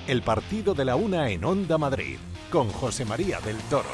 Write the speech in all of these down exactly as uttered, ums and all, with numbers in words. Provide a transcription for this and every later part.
el partido de la una en Onda Madrid, con José María del Toro.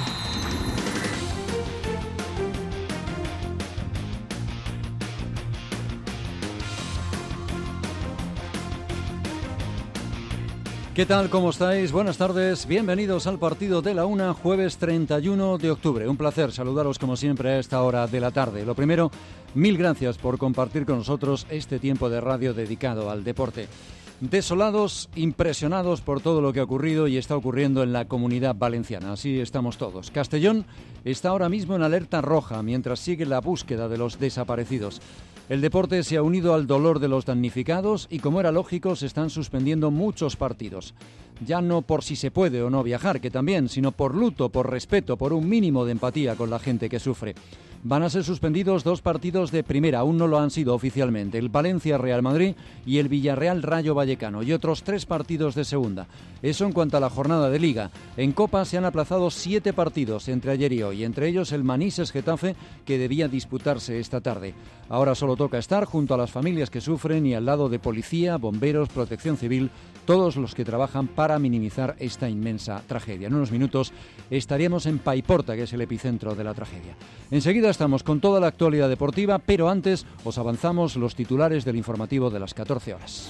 ¿Qué tal? ¿Cómo estáis? Buenas tardes. Bienvenidos al partido de la una, jueves treinta y uno de octubre. Un placer saludaros como siempre a esta hora de la tarde. Lo primero, mil gracias por compartir con nosotros este tiempo de radio dedicado al deporte. Desolados, impresionados por todo lo que ha ocurrido y está ocurriendo en la Comunidad Valenciana. Así estamos todos. Castellón está ahora mismo en alerta roja mientras sigue la búsqueda de los desaparecidos. El deporte se ha unido al dolor de los damnificados y, como era lógico, se están suspendiendo muchos partidos. Ya no por si se puede o no viajar, que también, sino por luto, por respeto, por un mínimo de empatía con la gente que sufre. Van a ser suspendidos dos partidos de primera, aún no lo han sido oficialmente, el Valencia-Real Madrid y el Villarreal-Rayo Vallecano, y otros tres partidos de segunda. Eso en cuanto a la jornada de Liga. En Copa se han aplazado siete partidos entre ayer y hoy, entre ellos el Manises-Getafe, que debía disputarse esta tarde. Ahora solo toca estar junto a las familias que sufren y al lado de policía, bomberos, protección civil, todos los que trabajan para minimizar esta inmensa tragedia. En unos minutos estaríamos en Paiporta, que es el epicentro de la tragedia. Enseguida estamos con toda la actualidad deportiva, pero antes os avanzamos los titulares del informativo de las catorce horas.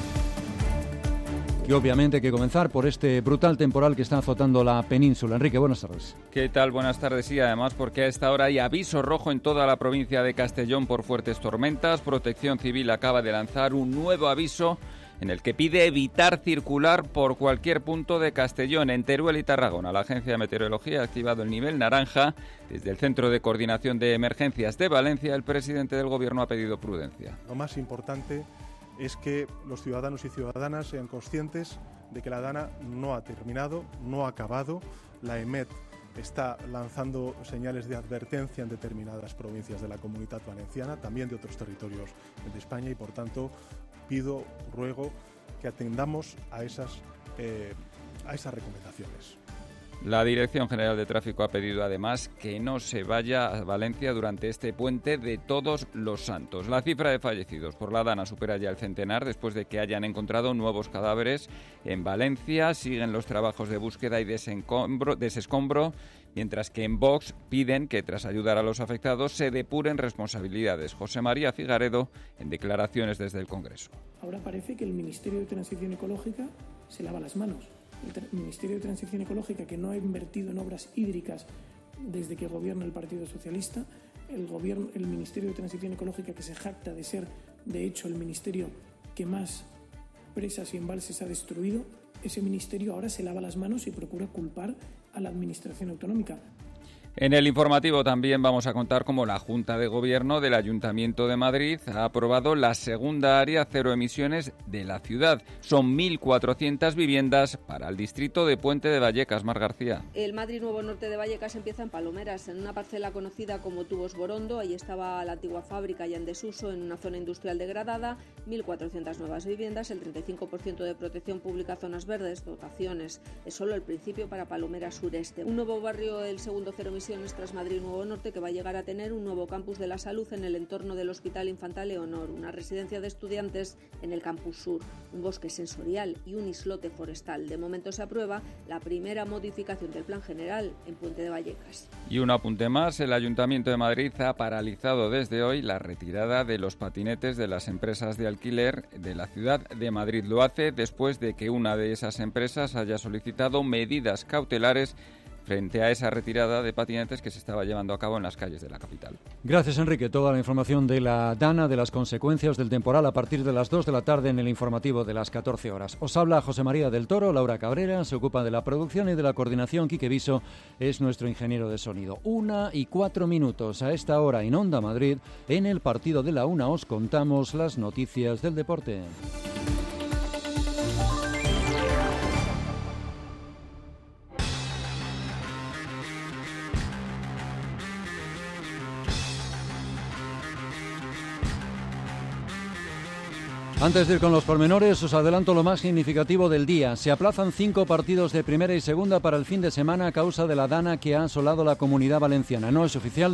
Y obviamente hay que comenzar por este brutal temporal que está azotando la península. Enrique, buenas tardes. ¿Qué tal? Buenas tardes. Sí, además porque a esta hora hay aviso rojo en toda la provincia de Castellón por fuertes tormentas. Protección Civil acaba de lanzar un nuevo aviso en el que pide evitar circular por cualquier punto de Castellón. En Teruel y Tarragona, la Agencia de Meteorología ha activado el nivel naranja. Desde el Centro de Coordinación de Emergencias de Valencia, el presidente del Gobierno ha pedido prudencia. Lo más importante es que los ciudadanos y ciudadanas sean conscientes de que la DANA no ha terminado, no ha acabado. La EMET está lanzando señales de advertencia en determinadas provincias de la Comunidad Valenciana, también de otros territorios de España, y por tanto pido, ruego que atendamos a esas, eh, a esas recomendaciones. La Dirección General de Tráfico ha pedido además que no se vaya a Valencia durante este puente de Todos los Santos. La cifra de fallecidos por la DANA supera ya el centenar después de que hayan encontrado nuevos cadáveres en Valencia. Siguen los trabajos de búsqueda y desescombro, mientras que en Vox piden que, tras ayudar a los afectados, se depuren responsabilidades. José María Figaredo, en declaraciones desde el Congreso. Ahora parece que el Ministerio de Transición Ecológica se lava las manos. El Ministerio de Transición Ecológica, que no ha invertido en obras hídricas desde que gobierna el Partido Socialista, el, gobierno, el Ministerio de Transición Ecológica, que se jacta de ser, de hecho, el ministerio que más presas y embalses ha destruido, ese ministerio ahora se lava las manos y procura culpar a la Administración Autonómica. En el informativo también vamos a contar cómo la Junta de Gobierno del Ayuntamiento de Madrid ha aprobado la segunda área cero emisiones de la ciudad. Son mil cuatrocientas viviendas para el distrito de Puente de Vallecas. Mar García. El Madrid Nuevo Norte de Vallecas empieza en Palomeras, en una parcela conocida como Tubos Borondo. Ahí estaba la antigua fábrica ya en desuso, en una zona industrial degradada. mil cuatrocientas nuevas viviendas, el treinta y cinco por ciento de protección pública, zonas verdes, dotaciones. Es solo el principio para Palomeras Sureste. Un nuevo barrio, el segundo cero emisiones tras Madrid Nuevo Norte, que va a llegar a tener un nuevo campus de la salud en el entorno del Hospital Infanta Leonor, una residencia de estudiantes en el campus sur, un bosque sensorial y un islote forestal. De momento se aprueba la primera modificación del plan general en Puente de Vallecas. Y un apunte más, el Ayuntamiento de Madrid ha paralizado desde hoy la retirada de los patinetes de las empresas de alquiler de la ciudad de Madrid. Lo hace después de que una de esas empresas haya solicitado medidas cautelares frente a esa retirada de patinetes que se estaba llevando a cabo en las calles de la capital. Gracias, Enrique. Toda la información de la DANA, de las consecuencias del temporal, a partir de las dos de la tarde en el informativo de las catorce horas. Os habla José María del Toro, Laura Cabrera se ocupa de la producción y de la coordinación. Quique Viso es nuestro ingeniero de sonido. Una y cuatro minutos a esta hora en Onda Madrid. En el partido de la una os contamos las noticias del deporte. Antes de ir con los pormenores, os adelanto lo más significativo del día. Se aplazan cinco partidos de primera y segunda para el fin de semana a causa de la DANA que ha asolado la Comunidad Valenciana. No es oficial,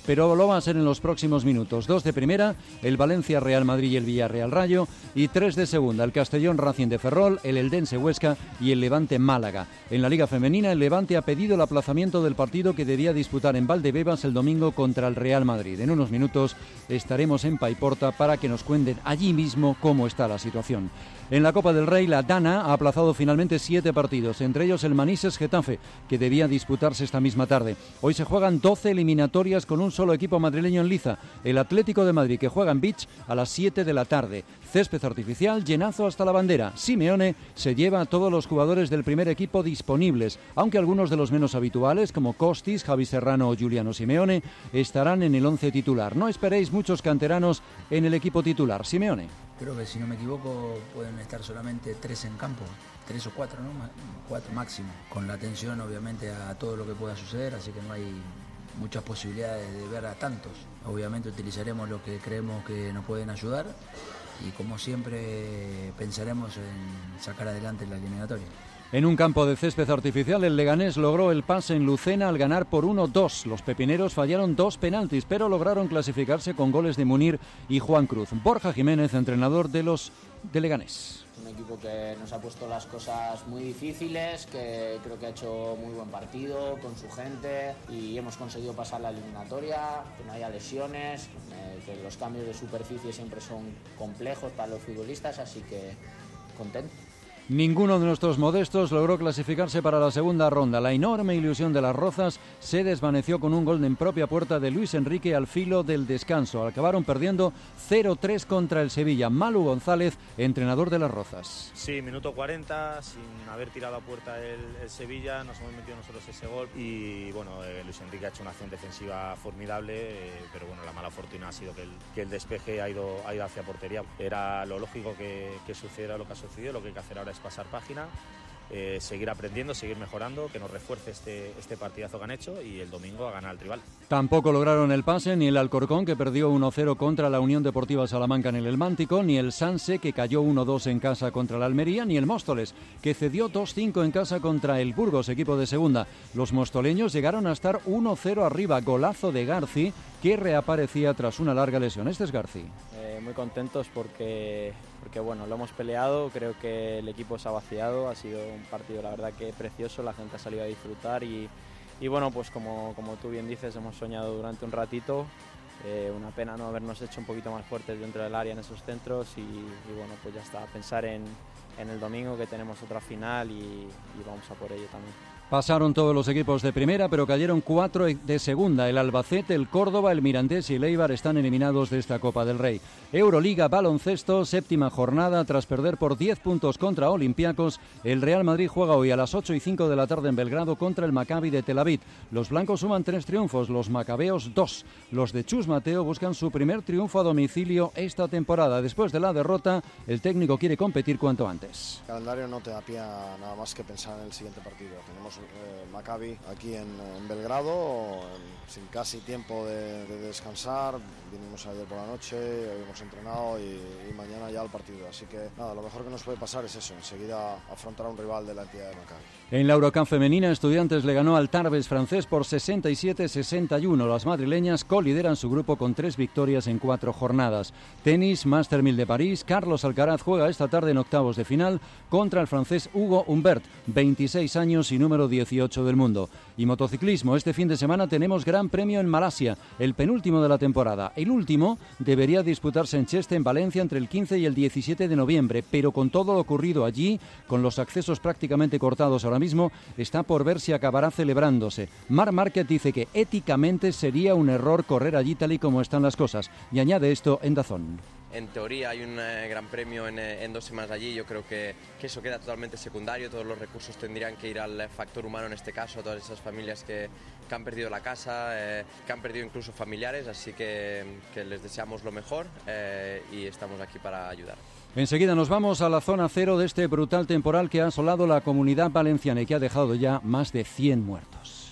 pero lo va a ser en los próximos minutos. Dos de primera, el Valencia Real Madrid y el Villarreal Rayo, y tres de segunda, el Castellón Racing de Ferrol, el Eldense Huesca y el Levante Málaga. En la Liga Femenina, el Levante ha pedido el aplazamiento del partido que debía disputar en Valdebebas el domingo contra el Real Madrid. En unos minutos estaremos en Paiporta para que nos cuenten allí mismo cómo está la situación. En la Copa del Rey, la Dana ha aplazado finalmente siete partidos, entre ellos el Manises Getafe, que debía disputarse esta misma tarde. Hoy se juegan doce eliminatorias con un solo equipo madrileño en liza, el Atlético de Madrid, que juega en Beach a las siete de la tarde. Césped artificial, llenazo hasta la bandera. Simeone se lleva a todos los jugadores del primer equipo disponibles, aunque algunos de los menos habituales, como Costis, Javi Serrano o Giuliano Simeone, estarán en el once titular. No esperéis muchos canteranos en el equipo titular. Simeone. Creo que, si no me equivoco, pueden estar solamente tres en campo, tres o cuatro, ¿no? Cuatro máximo, con la atención obviamente a todo lo que pueda suceder, así que no hay muchas posibilidades de ver a tantos. Obviamente utilizaremos lo que creemos que nos pueden ayudar y, como siempre, pensaremos en sacar adelante la eliminatoria. En un campo de césped artificial, el Leganés logró el pase en Lucena al ganar por uno dos. Los pepineros fallaron dos penaltis, pero lograron clasificarse con goles de Munir y Juan Cruz. Borja Jiménez, entrenador de los de Leganés. Un equipo que nos ha puesto las cosas muy difíciles, que creo que ha hecho muy buen partido con su gente y hemos conseguido pasar la eliminatoria, que no haya lesiones, eh, que los cambios de superficie siempre son complejos para los futbolistas, así que contento. Ninguno de nuestros modestos logró clasificarse para la segunda ronda. La enorme ilusión de las Rozas se desvaneció con un gol en propia puerta de Luis Enrique al filo del descanso. Acabaron perdiendo cero tres contra el Sevilla. Manu González, entrenador de las Rozas. Sí, minuto cuarenta, sin haber tirado a puerta el, el Sevilla, nos hemos metido nosotros ese gol y bueno, eh, Luis Enrique ha hecho una acción defensiva formidable, eh, pero bueno, la mala fortuna ha sido que el, que el despeje ha ido, ha ido hacia portería. Era lo lógico que, que sucediera lo que ha sucedido, lo que hay que hacer ahora es pasar página, eh, seguir aprendiendo, seguir mejorando, que nos refuerce este, este partidazo que han hecho y el domingo a ganar al rival. Tampoco lograron el pase ni el Alcorcón, que perdió uno cero contra la Unión Deportiva Salamanca en el Helmántico, ni el Sanse, que cayó uno dos en casa contra la Almería, ni el Móstoles, que cedió dos cinco en casa contra el Burgos, equipo de segunda. Los mostoleños llegaron a estar uno cero arriba, golazo de Garci, que reaparecía tras una larga lesión. Este es Garci. Eh, muy contentos porque, porque bueno, lo hemos peleado, creo que el equipo se ha vaciado, ha sido un partido la verdad que precioso, la gente ha salido a disfrutar y, y bueno, pues como, como tú bien dices, hemos soñado durante un ratito, eh, una pena no habernos hecho un poquito más fuertes dentro del área en esos centros y, y bueno, pues ya está, pensar en, en el domingo que tenemos otra final y, y vamos a por ello también. Pasaron todos los equipos de primera, pero cayeron cuatro de segunda. El Albacete, el Córdoba, el Mirandés y el Eibar están eliminados de esta Copa del Rey. Euroliga, baloncesto, séptima jornada. Tras perder por diez puntos contra Olympiacos, el Real Madrid juega hoy a las ocho y cinco de la tarde en Belgrado contra el Maccabi de Tel Aviv. Los blancos suman tres triunfos, los macabeos dos. Los de Chus Mateo buscan su primer triunfo a domicilio esta temporada. Después de la derrota, el técnico quiere competir cuanto antes. El calendario no te da pie a nada más que pensar en el siguiente partido. Tenemos Eh, Maccabi aquí en, en Belgrado, en, sin casi tiempo de, de descansar. Vinimos ayer por la noche, hemos entrenado y, y mañana ya el partido. Así que nada, lo mejor que nos puede pasar es eso, enseguida afrontar a un rival de la entidad de Maccabi. En la Eurocup femenina, Estudiantes le ganó al Tarbes francés por sesenta y siete a sesenta y uno. Las madrileñas colideran su grupo con tres victorias en cuatro jornadas. Tenis, Master mil de París. Carlos Alcaraz juega esta tarde en octavos de final contra el francés Hugo Humbert, veintiséis años y número dieciocho del mundo. Y motociclismo, este fin de semana tenemos Gran Premio en Malasia, el penúltimo de la temporada. El último debería disputarse en Cheste, en Valencia, entre el quince y el diecisiete de noviembre, pero con todo lo ocurrido allí, con los accesos prácticamente cortados ahora mismo, está por ver si acabará celebrándose. Marc Márquez dice que éticamente sería un error correr allí tal y como están las cosas, y añade esto en Dazón. En teoría hay un eh, gran premio en, eh, en dos semanas allí, yo creo que, que eso queda totalmente secundario, todos los recursos tendrían que ir al factor humano en este caso, a todas esas familias que, que han perdido la casa, eh, que han perdido incluso familiares, así que, que les deseamos lo mejor eh, y estamos aquí para ayudar. Enseguida nos vamos a la zona cero de este brutal temporal que ha asolado la Comunidad Valenciana y que ha dejado ya más de cien muertos.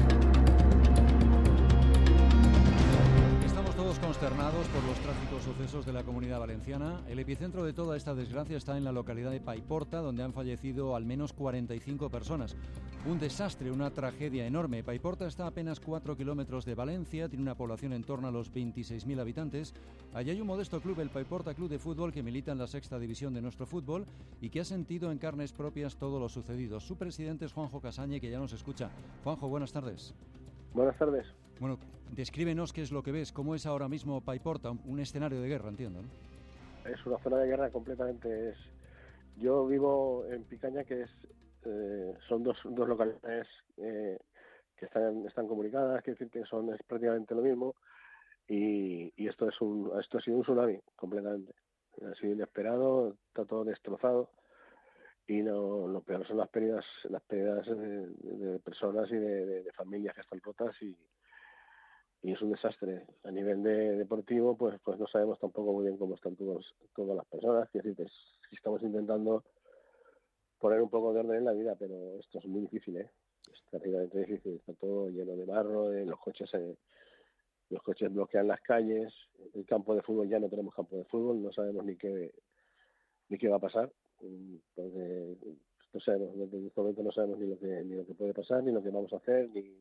Por los trágicos sucesos casos de la Comunidad Valenciana. El epicentro de toda esta desgracia está en la localidad de Paiporta, donde han fallecido al menos cuarenta y cinco personas. Un desastre, una tragedia enorme. Paiporta está a apenas cuatro kilómetros de Valencia, tiene una población en torno a los veintiséis mil habitantes. Allí hay un modesto club, el Paiporta Club de Fútbol, que milita en la sexta división de nuestro fútbol y que ha sentido en carnes propias todo lo sucedido. Su presidente es Juanjo Casañe, que ya nos escucha. Juanjo, buenas tardes. Buenas tardes. Bueno, descríbenos qué es lo que ves, cómo es ahora mismo Paiporta, un, un escenario de guerra, entiendo, ¿no? Es una zona de guerra completamente. Es... Yo vivo en Picaña, que es eh, son dos, dos localidades eh, que están, están comunicadas, que decir que son es prácticamente lo mismo, y, y esto es un esto ha sido un tsunami completamente. Ha sido inesperado, está todo destrozado. Y lo, lo peor son las pérdidas, las pérdidas de, de personas y de, de, de familias que están rotas, y, y es un desastre. A nivel de deportivo, pues pues no sabemos tampoco muy bien cómo están todos, todas las personas. Es decir, que estamos intentando poner un poco de orden en la vida, pero esto es muy difícil, ¿eh? Es terriblemente difícil. Está todo lleno de barro, eh, los coches eh, los coches bloquean las calles, el campo de fútbol, ya no tenemos campo de fútbol, no sabemos ni qué ni qué va a pasar. Porque no sabemos, en este momento no sabemos ni lo que ni lo que puede pasar, ni lo que vamos a hacer, ni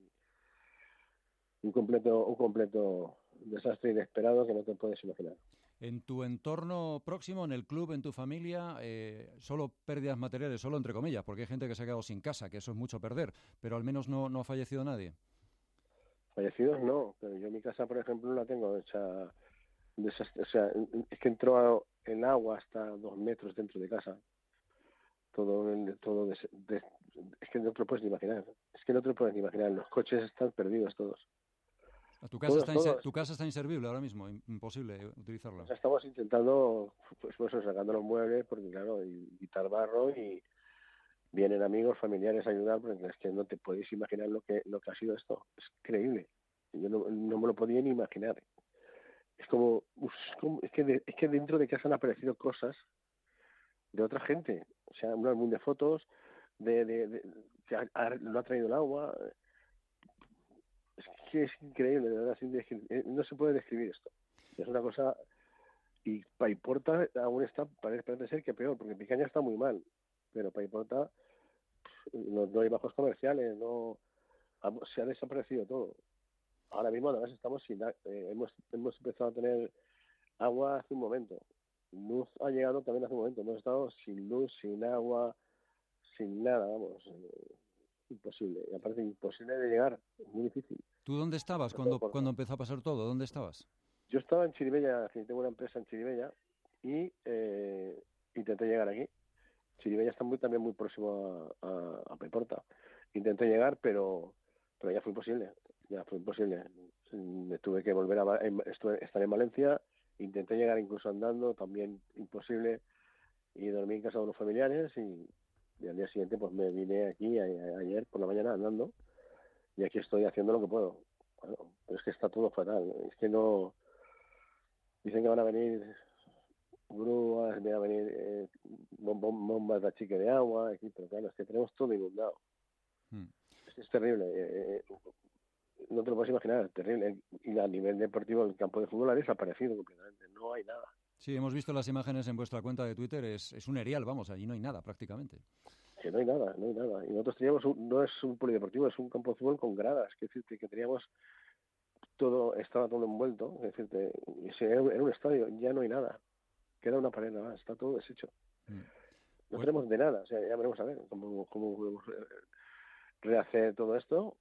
un completo un completo desastre inesperado que no te puedes imaginar. En tu entorno próximo, en el club, en tu familia, eh, solo pérdidas materiales, solo entre comillas, porque hay gente que se ha quedado sin casa, que eso es mucho perder, pero al menos no, no ha fallecido nadie. Fallecidos no, pero yo mi casa, por ejemplo, la tengo hecha desastre. O sea, es que entró el agua hasta dos metros dentro de casa. Todo, todo des, des, es que no te lo puedes ni imaginar. Es que no te lo puedes ni imaginar. Los coches están perdidos todos. ¿Tu casa, todos, está, todos. Inser, ¿Tu casa está inservible ahora mismo? Imposible utilizarla. O sea, estamos intentando, pues, pues sacando los muebles, porque claro, y quitar barro, y vienen amigos, familiares a ayudar, porque es que no te podéis imaginar lo que lo que ha sido esto. Es increíble. Yo no, no me lo podía ni imaginar. Es como, es, como, es, que de, es que dentro de casa han aparecido cosas de otra gente. O sea, un álbum de fotos de, de, de que ha, ha, lo ha traído el agua. Es que es increíble, de verdad. No se puede describir esto. Es una cosa. Y Paiporta aún está, parece, parece ser que peor, porque Picaña está muy mal. Pero Paiporta no, no hay bajos comerciales, no se ha desaparecido todo. Ahora mismo además estamos sin eh, hemos hemos empezado a tener agua hace un momento. Luz ha llegado también hace un momento. Hemos estado sin luz, sin agua, sin nada, vamos, eh, imposible. Y aparte imposible de llegar, es muy difícil. ¿Tú dónde estabas cuando cuando empezó a pasar todo? ¿Dónde estabas? Yo estaba en Chirivella, tengo una empresa en Chirivella, y eh, intenté llegar aquí. Chirivella está muy también muy próximo a, a, a Paiporta. Intenté llegar, pero pero ya fue imposible. Ya fue imposible. Me tuve que volver a estuve, estar en Valencia, intenté llegar incluso andando, también imposible, y dormí en casa de unos familiares, y, y al día siguiente pues me vine aquí a, a, ayer por la mañana andando, y aquí estoy haciendo lo que puedo. Bueno, pero es que está todo fatal. Es que no... Dicen que van a venir grúas, van a venir eh, bombas de achique de agua, aquí, pero claro, es que tenemos todo inundado. Hmm. Es, es terrible. Eh, eh, no te lo puedes imaginar, es terrible. Y a nivel deportivo el campo de fútbol ha desaparecido completamente, no hay nada. Sí, hemos visto las imágenes en vuestra cuenta de Twitter, es, es un erial, vamos, allí no hay nada prácticamente. Que no hay nada, no hay nada. Y nosotros teníamos, un, no es un polideportivo, es un campo de fútbol con gradas, que decirte que teníamos todo, estaba todo envuelto, es decirte, era un estadio, ya no hay nada, queda una pared nada más, está todo deshecho. Mm. No pues... tenemos de nada, o sea, ya veremos a ver cómo, cómo podemos rehacer todo esto.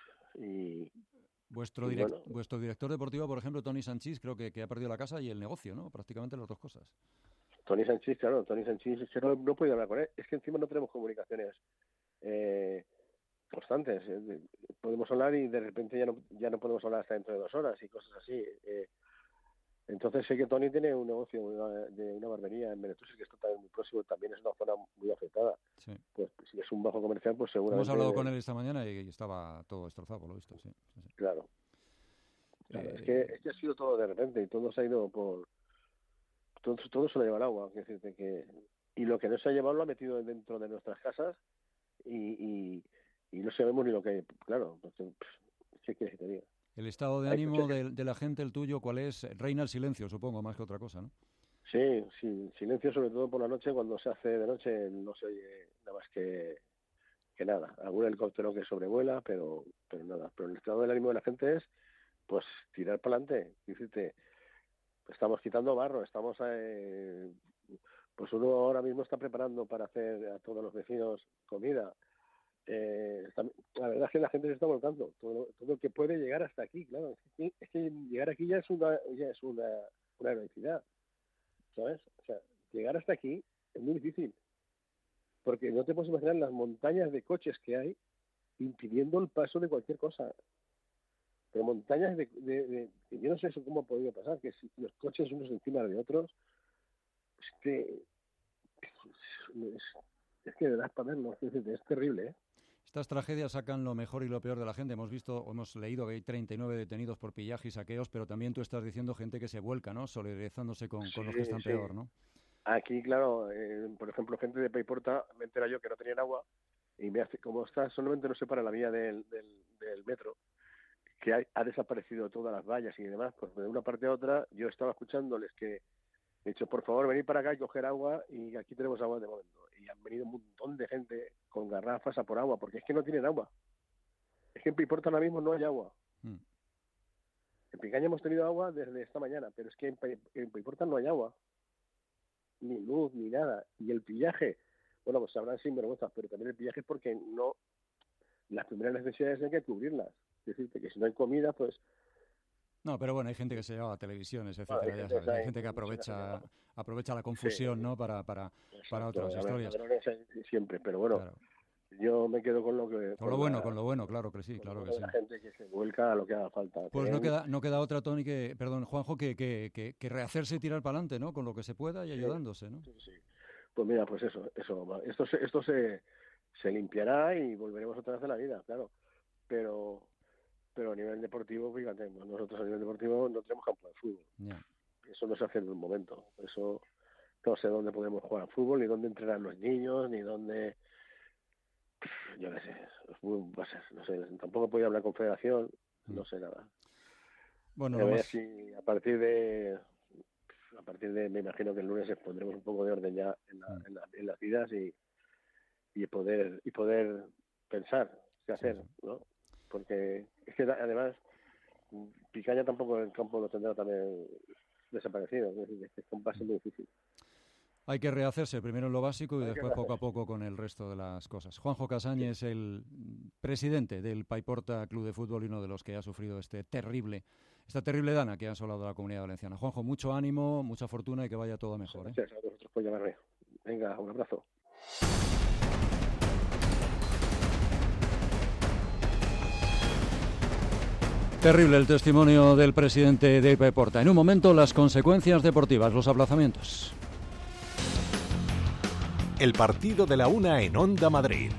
Y vuestro, direct, bueno. vuestro director deportivo, por ejemplo, Toni Sanchís, creo que, que ha perdido la casa y el negocio, ¿no? Prácticamente las dos cosas. Toni Sanchís, claro, Toni Sanchís, es que no, no puedo hablar con él, es que encima no tenemos comunicaciones eh, constantes. Eh, podemos hablar y de repente ya no ya no podemos hablar hasta dentro de dos horas y cosas así. Eh, entonces sé que Toni tiene un negocio de una barbería en Benetús, que está también muy próximo, también es una zona muy afectada. Sí. Pues si es un bajo comercial, pues seguramente... Hemos hablado con él esta mañana y estaba todo destrozado, por lo visto, sí. sí, sí. Claro. claro eh... es, que, es que ha sido todo de repente y todo se ha ido por... Todo, todo se lo lleva el agua, es decir, que... y lo que no se ha llevado lo ha metido dentro de nuestras casas y, y, y no sabemos ni lo que... Claro, porque, ¿qué quieres que te diga? El estado de ánimo de, de la gente, el tuyo, ¿cuál es? Reina el silencio, supongo, más que otra cosa, ¿no? Sí, sí, silencio sobre todo por la noche. Cuando se hace de noche no se oye nada más que, que nada. Algún helicóptero que sobrevuela, pero pero nada. Pero el estado del ánimo de la gente es, pues, tirar para adelante. Decirte, estamos quitando barro, estamos... Eh, pues uno ahora mismo está preparando para hacer a todos los vecinos comida. Eh, está, la verdad es que la gente se está volcando. Todo, todo el que puede llegar hasta aquí, claro. Es que, es que llegar aquí ya es una, ya es una, una heroicidad. ¿Sabes? O sea, llegar hasta aquí es muy difícil, porque no te puedes imaginar las montañas de coches que hay impidiendo el paso de cualquier cosa. Pero montañas de... de, de yo no sé eso cómo ha podido pasar, que si los coches unos encima de otros, es que... Es, es que de verdad para verlo, es, es terrible, ¿eh? Estas tragedias sacan lo mejor y lo peor de la gente. Hemos visto, o hemos leído que hay treinta y nueve detenidos por pillaje y saqueos, pero también tú estás diciendo gente que se vuelca, ¿no? Solidarizándose con, sí, con los que están sí. peor, ¿no? Aquí, claro, eh, por ejemplo, gente de Paiporta, me entera yo que no tenían agua y me hace, como está, solamente nos separa la vía del, del, del metro, que hay, ha desaparecido todas las vallas y demás, pues de una parte a otra yo estaba escuchándoles que he dicho, por favor, venid para acá y coger agua, y aquí tenemos agua de momento. Y han venido un montón de gente con garrafas a por agua, porque es que no tienen agua. Es que en Paiporta ahora mismo no hay agua. Mm. En Picaña hemos tenido agua desde esta mañana, pero es que en, en Paiporta no hay agua. Ni luz, ni nada. Y el pillaje, bueno, pues sabrán sinvergüenzas, pero también el pillaje es porque no... Las primeras necesidades hay que cubrirlas. Es decir, que si no hay comida, pues... No, pero bueno, hay gente que se lleva a televisiones, etcétera, bueno, ya sabes. Hay gente que aprovecha aprovecha la confusión, sí, ¿no? Para para, exacto, para otras ver, historias. Siempre, pero bueno, claro. Yo me quedo con lo que... Con, con lo bueno, la, con lo bueno, claro que sí, claro que sí. La gente que se vuelca a lo que haga falta. Pues no queda no queda otra, Tony, que, perdón, Juanjo, que, que, que, que rehacerse y tirar para adelante, ¿no? Con lo que se pueda y sí, ayudándose, ¿no? Sí, sí. Pues mira, pues eso, eso. Esto se, esto se, se limpiará y volveremos otra vez a la vida, claro. Pero... pero a nivel deportivo, fíjate, nosotros a nivel deportivo no tenemos campo de fútbol. Yeah. Eso no se hace en un momento. Eso no sé dónde podemos jugar al fútbol, ni dónde entrenar los niños, ni dónde... Yo qué sé, va a ser, no sé, tampoco podía hablar con Federación, mm. no sé nada. Bueno, a ver si a partir de... A partir de, me imagino que el lunes pondremos un poco de orden ya en, la, mm. en, la, en las vidas y, y poder y poder pensar qué hacer, sí, sí. ¿no? Porque es que además Picaña tampoco el campo lo tendrá también desaparecido, es decir, es un paso muy difícil. Hay que rehacerse primero en lo básico y Hay después poco a poco con el resto de las cosas. Juanjo Casaña es el presidente del Paiporta Club de Fútbol y uno de los que ha sufrido este terrible, esta terrible dana que ha asolado a la Comunidad Valenciana. Juanjo, mucho ánimo, mucha fortuna y que vaya todo mejor. Gracias, ¿eh? A vosotros por llamarme. Venga, un abrazo. Terrible el testimonio del presidente de Paiporta. En un momento, las consecuencias deportivas, los aplazamientos. El partido de la una en Onda Madrid.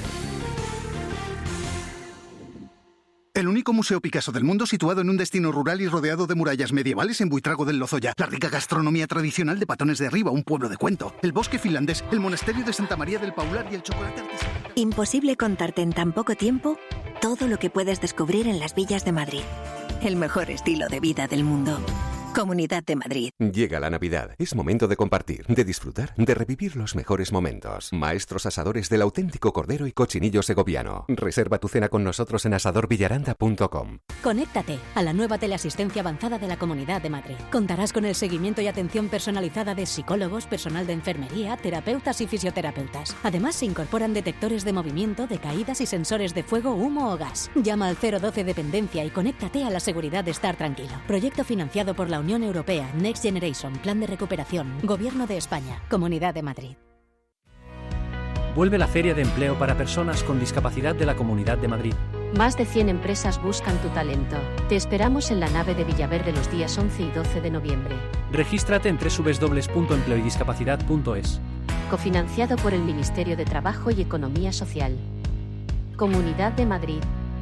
El único museo Picasso del mundo situado en un destino rural y rodeado de murallas medievales en Buitrago del Lozoya. La rica gastronomía tradicional de Patones de Arriba, un pueblo de cuento. El bosque finlandés, el monasterio de Santa María del Paular y el chocolate artesanal. Imposible contarte en tan poco tiempo todo lo que puedes descubrir en las villas de Madrid. El mejor estilo de vida del mundo. Comunidad de Madrid. Llega la Navidad. Es momento de compartir, de disfrutar, de revivir los mejores momentos. Maestros asadores del auténtico cordero y cochinillo segoviano. Reserva tu cena con nosotros en asador villaranda punto com. Conéctate a la nueva teleasistencia avanzada de la Comunidad de Madrid. Contarás con el seguimiento y atención personalizada de psicólogos, personal de enfermería, terapeutas y fisioterapeutas. Además, se incorporan detectores de movimiento, de caídas y sensores de fuego, humo o gas. Llama al cero doce Dependencia y conéctate a la seguridad de estar tranquilo. Proyecto financiado por la Unión Europea, Next Generation, Plan de Recuperación, Gobierno de España, Comunidad de Madrid. Vuelve la Feria de Empleo para Personas con Discapacidad de la Comunidad de Madrid. Más de cien empresas buscan tu talento. Te esperamos en la nave de Villaverde los días once y doce de noviembre. Regístrate en doble u doble u doble u punto empleo y discapacidad punto es. Cofinanciado por el Ministerio de Trabajo y Economía Social. Comunidad de Madrid.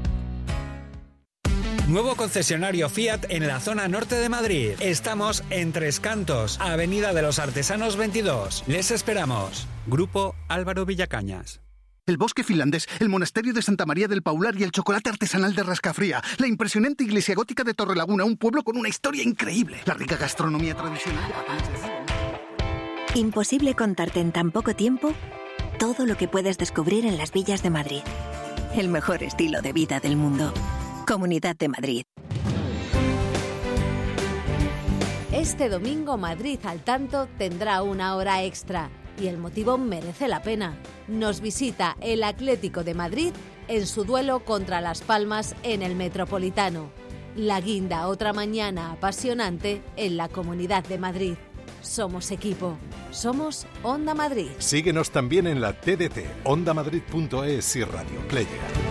Nuevo concesionario Fiat en la zona norte de Madrid. Estamos en Tres Cantos, Avenida de los Artesanos veintidós. Les esperamos. Grupo Álvaro Villacañas. el bosque finlandés, el monasterio de Santa María del Paular y el chocolate artesanal de Rascafría, la impresionante iglesia gótica de Torrelaguna, un pueblo con una historia increíble, la rica gastronomía tradicional de patanes de Riga. Imposible contarte en tan poco tiempo todo lo que puedes descubrir en las villas de Madrid. El mejor estilo de vida del mundo. Comunidad de Madrid. Este domingo Madrid al tanto tendrá una hora extra y el motivo merece la pena. Nos visita el Atlético de Madrid en su duelo contra Las Palmas en el Metropolitano. La guinda otra mañana apasionante en la Comunidad de Madrid. Somos equipo. Somos Onda Madrid. Síguenos también en la T D T, onda madrid punto es y Radio Player.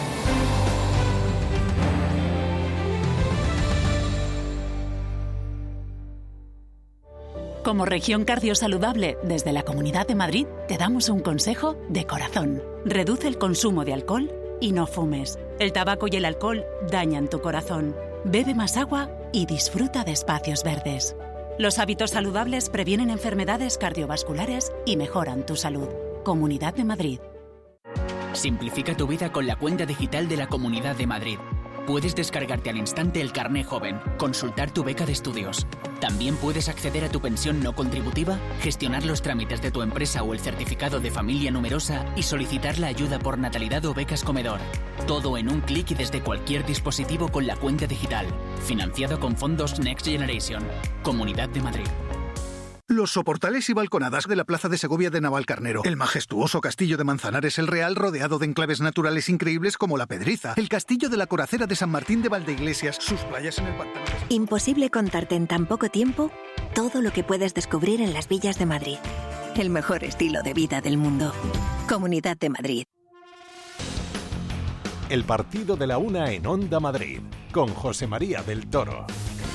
Como región cardiosaludable, desde la Comunidad de Madrid te damos un consejo de corazón. Reduce el consumo de alcohol y no fumes. El tabaco y el alcohol dañan tu corazón. Bebe más agua y disfruta de espacios verdes. Los hábitos saludables previenen enfermedades cardiovasculares y mejoran tu salud. Comunidad de Madrid. Simplifica tu vida con la cuenta digital de la Comunidad de Madrid. Puedes descargarte al instante el carné joven, consultar tu beca de estudios. También puedes acceder a tu pensión no contributiva, gestionar los trámites de tu empresa o el certificado de familia numerosa y solicitar la ayuda por natalidad o becas comedor. Todo en un clic y desde cualquier dispositivo con la cuenta digital. Financiado con fondos Next Generation. Comunidad de Madrid. Los soportales y balconadas de la Plaza de Segovia de Navalcarnero, el majestuoso castillo de Manzanares el Real rodeado de enclaves naturales increíbles como La Pedriza, el castillo de la Coracera de San Martín de Valdeiglesias, sus playas en el pantano. Imposible contarte en tan poco tiempo todo lo que puedes descubrir en las villas de Madrid. El mejor estilo de vida del mundo. Comunidad de Madrid. El partido de la una en Onda Madrid, con José María del Toro.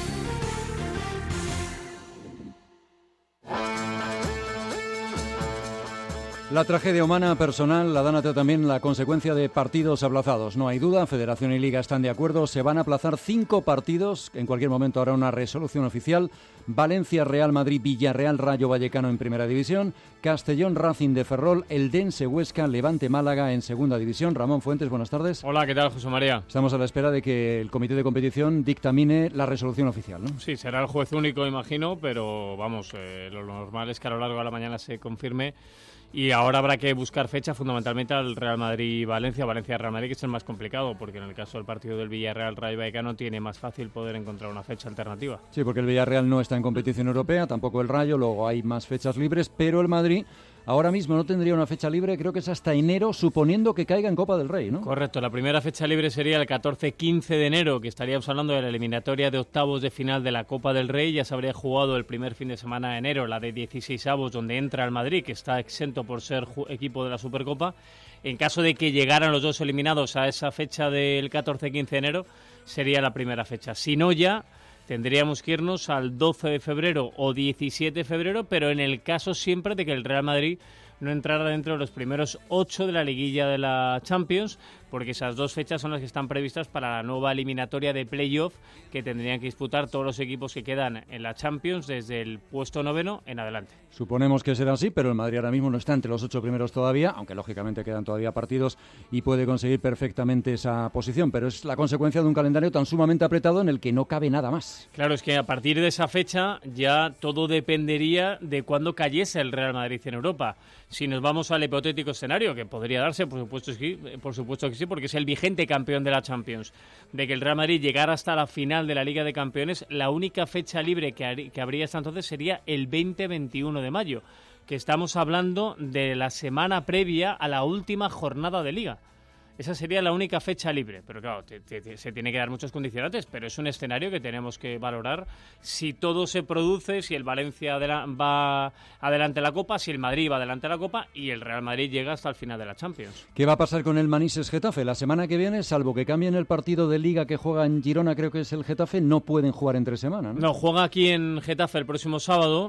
La tragedia humana personal la dan también la consecuencia de partidos aplazados. No hay duda, Federación y Liga están de acuerdo. Se van a aplazar cinco partidos. En cualquier momento habrá una resolución oficial. Valencia, Real Madrid, Villarreal, Rayo Vallecano en Primera División. Castellón, Racing de Ferrol, Eldense, Huesca, Levante, Málaga en Segunda División. Ramón Fuentes, buenas tardes. Hola, ¿qué tal, José María? Estamos a la espera de que el comité de competición dictamine la resolución oficial, ¿no? Sí, será el juez único, imagino, pero vamos, eh, lo normal es que a lo largo de la mañana se confirme. Y ahora habrá que buscar fecha fundamentalmente al Real Madrid-Valencia, Valencia-Real Madrid, que es el más complicado, porque en el caso del partido del Villarreal-Rayo Vallecano tiene más fácil poder encontrar una fecha alternativa. Sí, porque el Villarreal no está en competición europea, tampoco el Rayo, luego hay más fechas libres, pero el Madrid ahora mismo no tendría una fecha libre, creo que es hasta enero, suponiendo que caiga en Copa del Rey, ¿no? Correcto, la primera fecha libre sería el catorce quince de enero, que estaríamos hablando de la eliminatoria de octavos de final de la Copa del Rey. Ya se habría jugado el primer fin de semana de enero, la de dieciseisavos, donde entra el Madrid, que está exento por ser equipo de la Supercopa. En caso de que llegaran los dos eliminados a esa fecha del catorce quince de enero, sería la primera fecha. Si no, ya tendríamos que irnos al doce de febrero o diecisiete de febrero, pero en el caso siempre de que el Real Madrid no entrara dentro de los primeros ocho de la liguilla de la Champions, porque esas dos fechas son las que están previstas para la nueva eliminatoria de playoff que tendrían que disputar todos los equipos que quedan en la Champions desde el puesto noveno en adelante. Suponemos que será así, pero el Madrid ahora mismo no está entre los ocho primeros todavía, aunque lógicamente quedan todavía partidos y puede conseguir perfectamente esa posición, pero es la consecuencia de un calendario tan sumamente apretado en el que no cabe nada más. Claro, es que a partir de esa fecha ya todo dependería de cuándo cayese el Real Madrid en Europa. Si nos vamos al hipotético escenario, que podría darse, por supuesto, sí, por supuesto que sí, porque es el vigente campeón de la Champions, de que el Real Madrid llegara hasta la final de la Liga de Campeones, la única fecha libre que, har- que habría hasta entonces sería el veinte veintiuno de mayo, que estamos hablando de la semana previa a la última jornada de Liga. Esa sería la única fecha libre, pero claro, te, te, te, se tiene que dar muchos condicionantes, pero es un escenario que tenemos que valorar si todo se produce, si el Valencia adela- va adelante la Copa, si el Madrid va adelante la Copa y el Real Madrid llega hasta el final de la Champions. ¿Qué va a pasar con el Manises Getafe? La semana que viene, salvo que cambien el partido de Liga que juega en Girona, creo que es el Getafe, no pueden jugar entre semana, ¿no? No, juega aquí en Getafe el próximo sábado.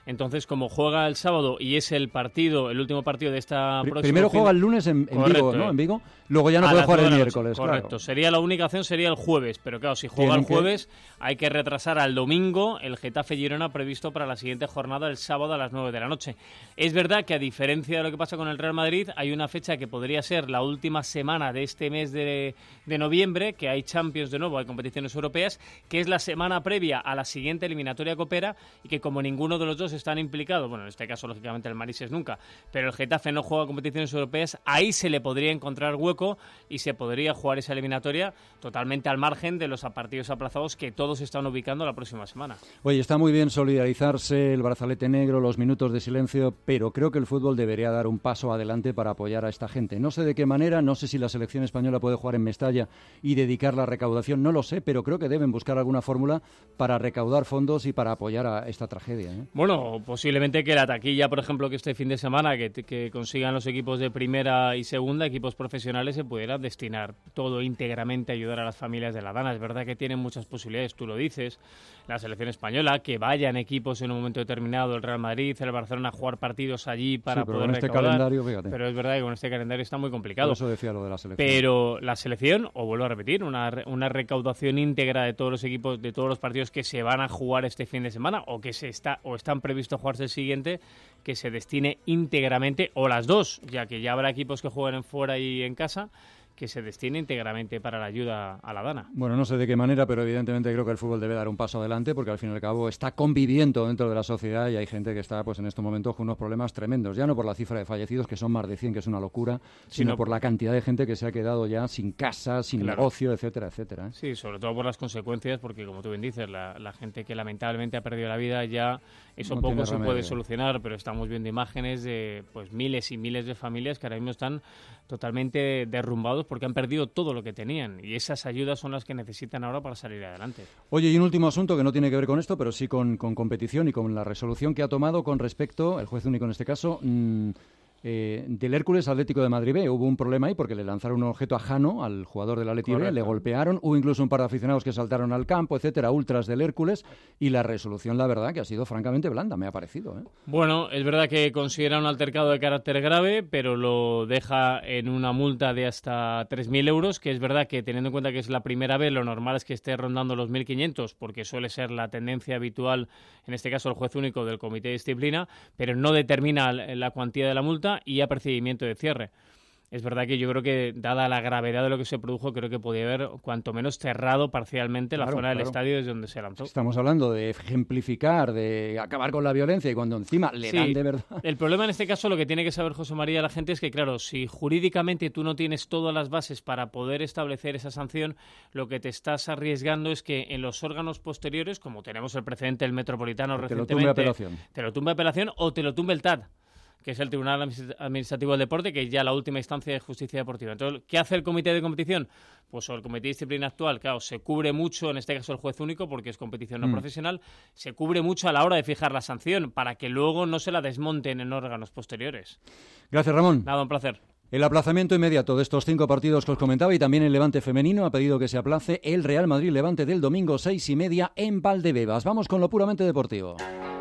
Entonces, como juega el sábado y es el partido, el último partido de esta Pr- próxima... Primero juega el lunes en, en Vigo, ¿no? En Vigo. Luego ya no puede jugar el miércoles. Correcto. Claro. Sería la única opción, sería el jueves. Pero claro, si juega Tienen el jueves, que... hay que retrasar al domingo el Getafe-Girona previsto para la siguiente jornada, el sábado a las nueve de la noche. Es verdad que, a diferencia de lo que pasa con el Real Madrid, hay una fecha que podría ser la última semana de este mes de, de noviembre, que hay Champions de nuevo, hay competiciones europeas, que es la semana previa a la siguiente eliminatoria copera, y que como ninguno de los dos están implicados, bueno, en este caso lógicamente el Manises nunca, pero el Getafe no juega competiciones europeas, ahí se le podría encontrar hueco y se podría jugar esa eliminatoria totalmente al margen de los partidos aplazados que todos están ubicando la próxima semana. Oye, está muy bien solidarizarse, el brazalete negro, los minutos de silencio, pero creo que el fútbol debería dar un paso adelante para apoyar a esta gente. No sé de qué manera, no sé si la selección española puede jugar en Mestalla y dedicar la recaudación, no lo sé, pero creo que deben buscar alguna fórmula para recaudar fondos y para apoyar a esta tragedia, ¿eh? Bueno, posiblemente que la taquilla, por ejemplo, que este fin de semana, que, que consigan los equipos de primera y segunda, equipos profesionales, se pudiera destinar todo íntegramente a ayudar a las familias de la Dana. Es verdad que tienen muchas posibilidades, tú lo dices, la selección española, que vayan equipos en un momento determinado, el Real Madrid, el Barcelona, a jugar partidos allí para sí, pero poder con este recaudar. calendario, fíjate. Pero es verdad que con este calendario está muy complicado. Por eso decía lo de la selección. Pero la selección, o vuelvo a repetir, una, una recaudación íntegra de todos los equipos, de todos los partidos que se van a jugar este fin de semana, o que se está o están previstos jugarse el siguiente, que se destine íntegramente, o las dos, ya que ya habrá equipos que jueguen fuera y en casa, que se destine íntegramente para la ayuda a la Dana. Bueno, no sé de qué manera, pero evidentemente creo que el fútbol debe dar un paso adelante, porque al fin y al cabo está conviviendo dentro de la sociedad y hay gente que está pues en estos momentos con unos problemas tremendos, ya no por la cifra de fallecidos, que son más de cien, que es una locura, sino, sino por la cantidad de gente que se ha quedado ya sin casa, sin claro. negocio, etcétera, etcétera, ¿eh? Sí, sobre todo por las consecuencias, porque como tú bien dices, la, la gente que lamentablemente ha perdido la vida ya, eso no poco se remedio. Puede solucionar, pero estamos viendo imágenes de pues miles y miles de familias que ahora mismo están totalmente derrumbados porque han perdido todo lo que tenían, y esas ayudas son las que necesitan ahora para salir adelante. Oye, y un último asunto que no tiene que ver con esto, pero sí con, con competición y con la resolución que ha tomado con respecto, el juez único en este caso, mmm, Eh, del Hércules Atlético de Madrid B. Hubo un problema ahí porque le lanzaron un objeto a Jano, al jugador del Atleti B, le golpearon, hubo incluso un par de aficionados que saltaron al campo, etcétera, ultras del Hércules, y la resolución, la verdad, que ha sido francamente blanda, me ha parecido, ¿eh? Bueno, es verdad que considera un altercado de carácter grave, pero lo deja en una multa de hasta tres mil euros, que es verdad que, teniendo en cuenta que es la primera vez, lo normal es que esté rondando los mil quinientos, porque suele ser la tendencia habitual, en este caso el juez único del Comité de Disciplina, pero no determina la cuantía de la multa y a procedimiento de cierre. Es verdad que yo creo que, dada la gravedad de lo que se produjo, creo que podía haber, cuanto menos, cerrado parcialmente la claro, zona claro. del estadio desde donde se lanzó. Estamos hablando de ejemplificar, de acabar con la violencia, y cuando encima le sí, dan de verdad... El problema en este caso, lo que tiene que saber José María la gente, es que, claro, si jurídicamente tú no tienes todas las bases para poder establecer esa sanción, lo que te estás arriesgando es que en los órganos posteriores, como tenemos el precedente del Metropolitano te recientemente... Te lo tumbe apelación. Te lo tumbe apelación o te lo tumbe el T A D, que es el Tribunal Administrativo del Deporte, que es ya la última instancia de justicia deportiva. Entonces, ¿qué hace el comité de competición? Pues o el comité de disciplina actual, claro, se cubre mucho, en este caso el juez único, porque es competición no mm. profesional, se cubre mucho a la hora de fijar la sanción, para que luego no se la desmonten en órganos posteriores. Gracias, Ramón. Nada, un placer. El aplazamiento inmediato de estos cinco partidos que os comentaba, y también el Levante femenino ha pedido que se aplace el Real Madrid-Levante del domingo seis y media en Valdebebas. Vamos con lo puramente deportivo.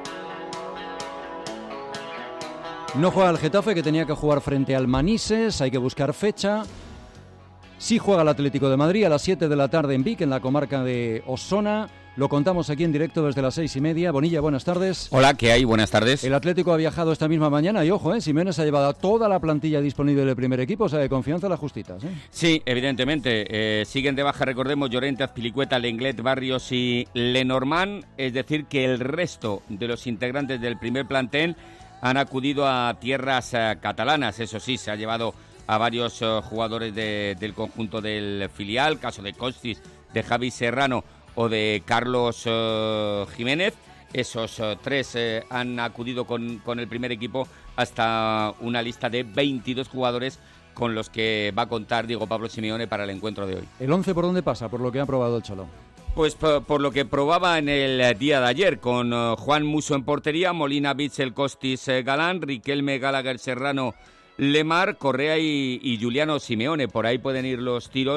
No juega el Getafe, que tenía que jugar frente al Manises, hay que buscar fecha. Sí juega el Atlético de Madrid a las siete de la tarde en Vic, en la comarca de Osona. Lo contamos aquí en directo desde las seis y media. Bonilla, buenas tardes. Hola, ¿qué hay? Buenas tardes. El Atlético ha viajado esta misma mañana y, ojo, eh, Simeone ha llevado a toda la plantilla disponible del primer equipo, o sea, de confianza las justitas, ¿eh? Sí, evidentemente. Eh, siguen de baja, recordemos, Llorente, Azpilicueta, Lenglet, Barrios y Lenormand. Es decir, que el resto de los integrantes del primer plantel han acudido a tierras uh, catalanas. Eso sí, se ha llevado a varios uh, jugadores de, del conjunto del filial, caso de Costis, de Javi Serrano o de Carlos uh, Jiménez. Esos uh, tres uh, han acudido con, con el primer equipo hasta una lista de veintidós jugadores con los que va a contar Diego Pablo Simeone para el encuentro de hoy. ¿El once por dónde pasa, por lo que ha probado el Cholo? Pues por, por lo que probaba en el día de ayer, con uh, Juan Musso en portería, Molina, Bitzel, Costis, eh, Galán, Riquelme, Gallagher, Serrano, Lemar, Correa y, y Juliano Simeone. Por ahí pueden ir los tiros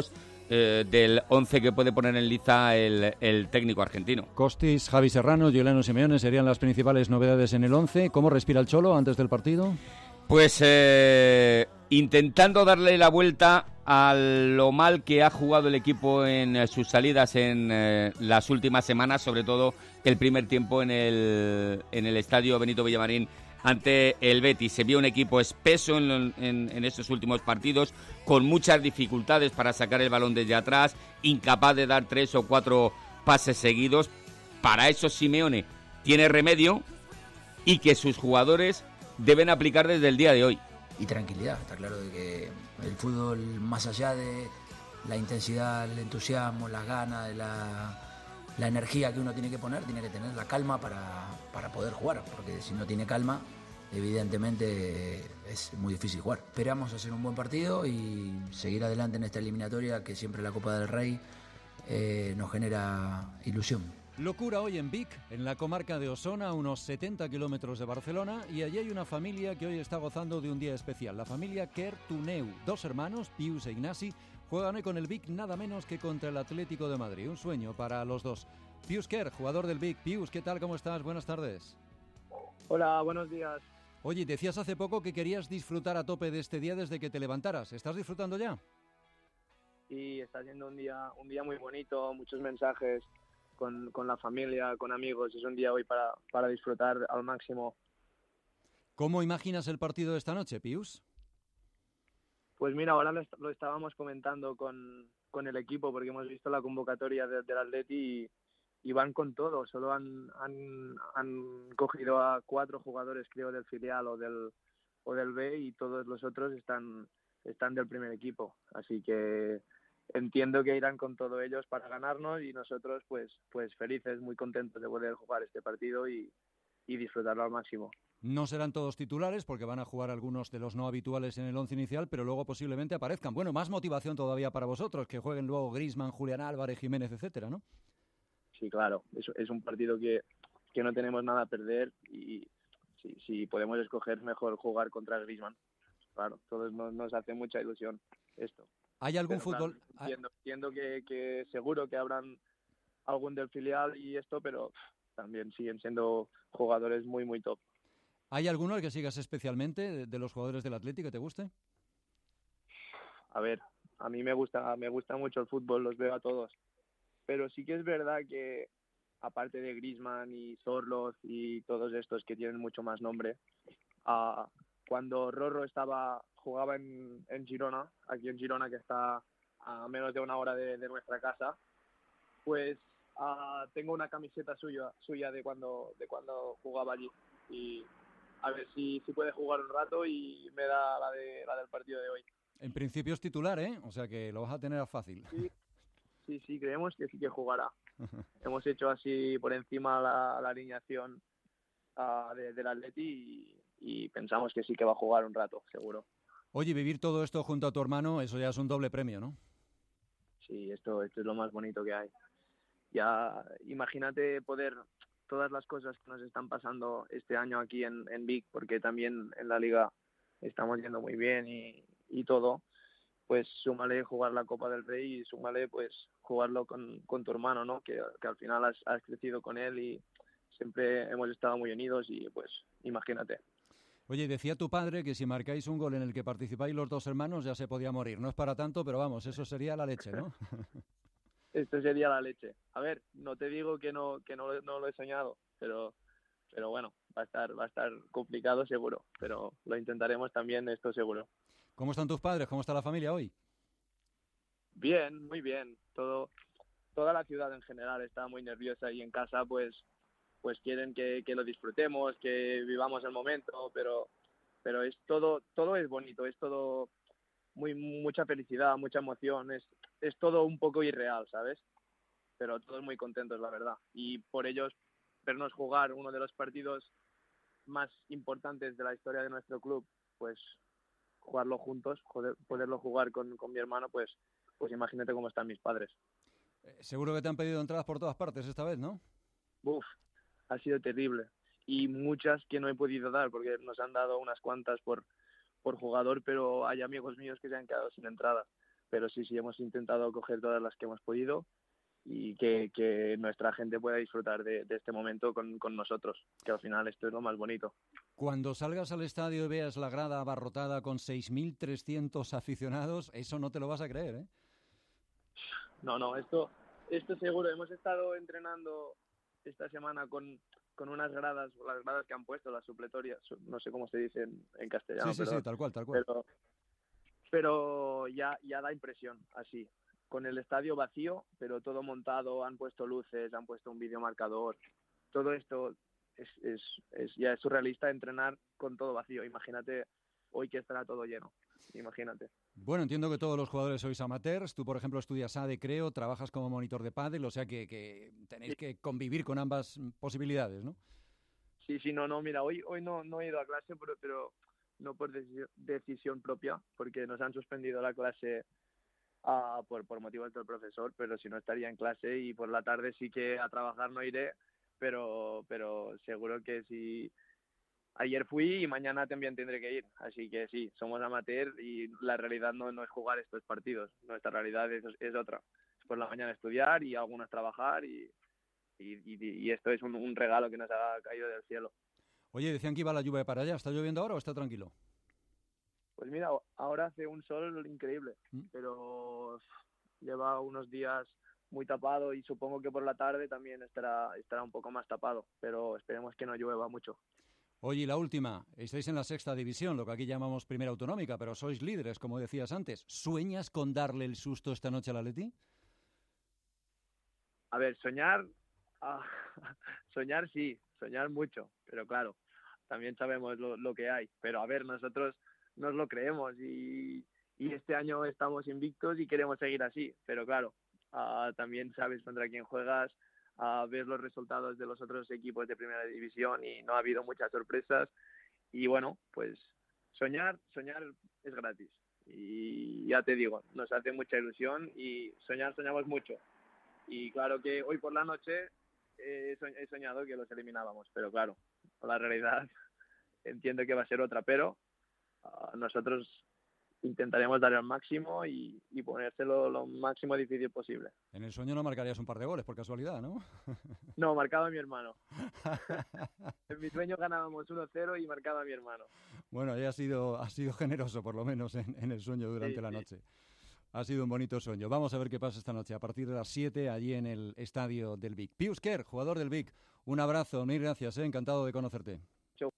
eh, del once que puede poner en liza el, el técnico argentino. Costis, Javi Serrano, Juliano Simeone serían las principales novedades en el once. ¿Cómo respira el Cholo antes del partido? Pues eh, intentando darle la vuelta a lo mal que ha jugado el equipo en sus salidas en eh, las últimas semanas, sobre todo el primer tiempo en el, en el estadio Benito Villamarín ante el Betis. Se vio un equipo espeso en, en, en estos últimos partidos, con muchas dificultades para sacar el balón desde atrás, incapaz de dar tres o cuatro pases seguidos. Para eso Simeone tiene remedio, y que sus jugadores deben aplicar desde el día de hoy. Y tranquilidad, está claro de que el fútbol, más allá de la intensidad, el entusiasmo, las ganas, de la, la energía que uno tiene que poner, tiene que tener la calma para, para poder jugar, porque si no tiene calma, evidentemente es muy difícil jugar. Esperamos hacer un buen partido y seguir adelante en esta eliminatoria, que siempre la Copa del Rey eh, nos genera ilusión. Locura hoy en Vic, en la comarca de Osona, a unos setenta kilómetros de Barcelona, y allí hay una familia que hoy está gozando de un día especial. La familia Quer Tuneu, dos hermanos, Pius e Ignasi, juegan hoy con el Vic nada menos que contra el Atlético de Madrid. Un sueño para los dos. Pius Quer, jugador del Vic. Pius, ¿qué tal? ¿Cómo estás? Buenas tardes. Hola, buenos días. Oye, decías hace poco que querías disfrutar a tope de este día desde que te levantaras. ¿Estás disfrutando ya? Sí, está siendo un día, un día muy bonito, muchos mensajes con, con la familia, con amigos. Es un día hoy para, para disfrutar al máximo. ¿Cómo imaginas el partido de esta noche, Pius? Pues mira, ahora lo, lo estábamos comentando con, con el equipo, porque hemos visto la convocatoria de, del Atleti y, y van con todo. Solo han, han, han cogido a cuatro jugadores, creo, del filial o del, o del B, y todos los otros están, están del primer equipo. Así que entiendo que irán con todo ellos para ganarnos, y nosotros pues pues felices, muy contentos de poder jugar este partido y, y disfrutarlo al máximo. No serán todos titulares porque van a jugar algunos de los no habituales en el once inicial, pero luego posiblemente aparezcan. Bueno, más motivación todavía para vosotros, que jueguen luego Griezmann, Julián Álvarez, Jiménez, etcétera, ¿no? Sí, claro, es, es un partido que, que no tenemos nada a perder, y si, si podemos escoger, mejor jugar contra Griezmann. Claro, todos nos, nos hace mucha ilusión esto. ¿Hay algún Pero, fútbol? Claro, entiendo, entiendo que, que seguro que habrán algún del filial y esto, pero pff, también siguen siendo jugadores muy, muy top. ¿Hay alguno al que sigas especialmente de, de los jugadores del Atlético que te guste? A ver, a mí me gusta, me gusta mucho el fútbol, los veo a todos. Pero sí que es verdad que, aparte de Griezmann y Zorloz y todos estos que tienen mucho más nombre, uh, cuando Rorro estaba jugaba en, en Girona, aquí en Girona, que está a menos de una hora de, de nuestra casa, pues uh, tengo una camiseta suya suya de cuando de cuando jugaba allí, y a ver si, si puede jugar un rato y me da la de la del partido de hoy. En principio es titular, ¿eh? O sea que lo vas a tener fácil. Sí, sí, sí, creemos que sí que jugará. Hemos hecho así por encima la, la alineación uh, de, del Atleti y, y pensamos que sí que va a jugar un rato, seguro. Oye, vivir todo esto junto a tu hermano, eso ya es un doble premio, ¿no? Sí, esto, esto es lo más bonito que hay. Ya imagínate poder, todas las cosas que nos están pasando este año aquí en, en Vic, porque también en la Liga estamos yendo muy bien y, y todo, pues súmale jugar la Copa del Rey y súmale pues jugarlo con, con tu hermano, ¿no? Que, que al final has, has crecido con él y siempre hemos estado muy unidos, y pues imagínate. Oye, decía tu padre que si marcáis un gol en el que participáis los dos hermanos ya se podía morir. No es para tanto, pero vamos, eso sería la leche, ¿no? Esto sería la leche. A ver, no te digo que no que no, no lo he soñado, pero pero bueno, va a estar va a estar complicado seguro, pero lo intentaremos también, esto seguro. ¿Cómo están tus padres? ¿Cómo está la familia hoy? Bien, muy bien. Todo toda la ciudad en general está muy nerviosa, y en casa pues pues quieren que, que lo disfrutemos, que vivamos el momento, pero pero es todo todo es bonito, es todo muy mucha felicidad, mucha emoción, es es todo un poco irreal, ¿sabes? Pero todos muy contentos, la verdad, y por ellos vernos jugar uno de los partidos más importantes de la historia de nuestro club, pues jugarlo juntos, poder, poderlo jugar con, con mi hermano, pues pues imagínate cómo están mis padres. Eh, seguro que te han pedido entradas por todas partes esta vez, ¿no? Uf, ha sido terrible, y muchas que no he podido dar porque nos han dado unas cuantas por por jugador, pero hay amigos míos que se han quedado sin entrada, pero sí, sí, hemos intentado coger todas las que hemos podido y que, que nuestra gente pueda disfrutar de, de este momento con, con nosotros, que al final esto es lo más bonito. Cuando salgas al estadio y veas la grada abarrotada con seis mil trescientos aficionados, eso no te lo vas a creer, ¿eh? No, no, esto, esto seguro. Hemos estado entrenando esta semana con, con unas gradas, las gradas que han puesto, las supletorias, no sé cómo se dice en, en castellano. Sí, sí, pero, sí, tal cual, tal cual. Pero, pero ya, ya da impresión, así. Con el estadio vacío, pero todo montado, han puesto luces, han puesto un videomarcador. Todo esto es, es, es ya es surrealista entrenar con todo vacío. Imagínate hoy que estará todo lleno. Imagínate. Bueno, entiendo que todos los jugadores sois amateurs. Tú, por ejemplo, estudias A D E, creo, trabajas como monitor de pádel, o sea que, que tenéis sí. que convivir con ambas posibilidades, ¿no? Sí, sí, no, no, mira, hoy hoy no, no he ido a clase, pero, pero no por decisión, decisión propia, porque nos han suspendido la clase uh, por, por motivos del profesor, pero si no estaría en clase, y por la tarde sí que a trabajar no iré, pero, pero seguro que si... Ayer fui y mañana también tendré que ir, así que sí, somos amateur y la realidad no, no es jugar estos partidos, nuestra realidad es, es otra. Es por la mañana estudiar y algunas trabajar y, y, y, y esto es un, un regalo que nos ha caído del cielo. Oye, decían que iba la lluvia para allá, ¿está lloviendo ahora o está tranquilo? Pues mira, ahora hace un sol increíble, ¿Mm? pero lleva unos días muy tapado y supongo que por la tarde también estará, estará un poco más tapado, pero esperemos que no llueva mucho. Oye, y la última, estáis en la sexta división, lo que aquí llamamos primera autonómica, pero sois líderes, como decías antes. ¿Sueñas con darle el susto esta noche al Atleti? A ver, soñar, ah, soñar sí, soñar mucho, pero claro, también sabemos lo, lo que hay. Pero a ver, nosotros nos lo creemos y, y este año estamos invictos y queremos seguir así, pero claro, ah, también sabes contra quién juegas, a ver los resultados de los otros equipos de primera división y no ha habido muchas sorpresas y bueno, pues soñar, soñar es gratis y ya te digo, nos hace mucha ilusión y soñar, soñamos mucho y claro que hoy por la noche he soñado que los eliminábamos, pero claro, la realidad entiendo que va a ser otra, pero uh, nosotros intentaremos dar el máximo y, y ponérselo lo máximo difícil posible. En el sueño no marcarías un par de goles, por casualidad, ¿no? No, marcaba mi hermano. En mi sueño ganábamos uno cero y marcaba mi hermano. Bueno, ya ha sido, ha sido generoso, por lo menos, en, en el sueño durante sí, la noche. Sí. Ha sido un bonito sueño. Vamos a ver qué pasa esta noche, a partir de las siete, allí en el estadio del Vic. Pius Quer, jugador del Vic, un abrazo, mil gracias, ¿eh? Encantado de conocerte. Chau.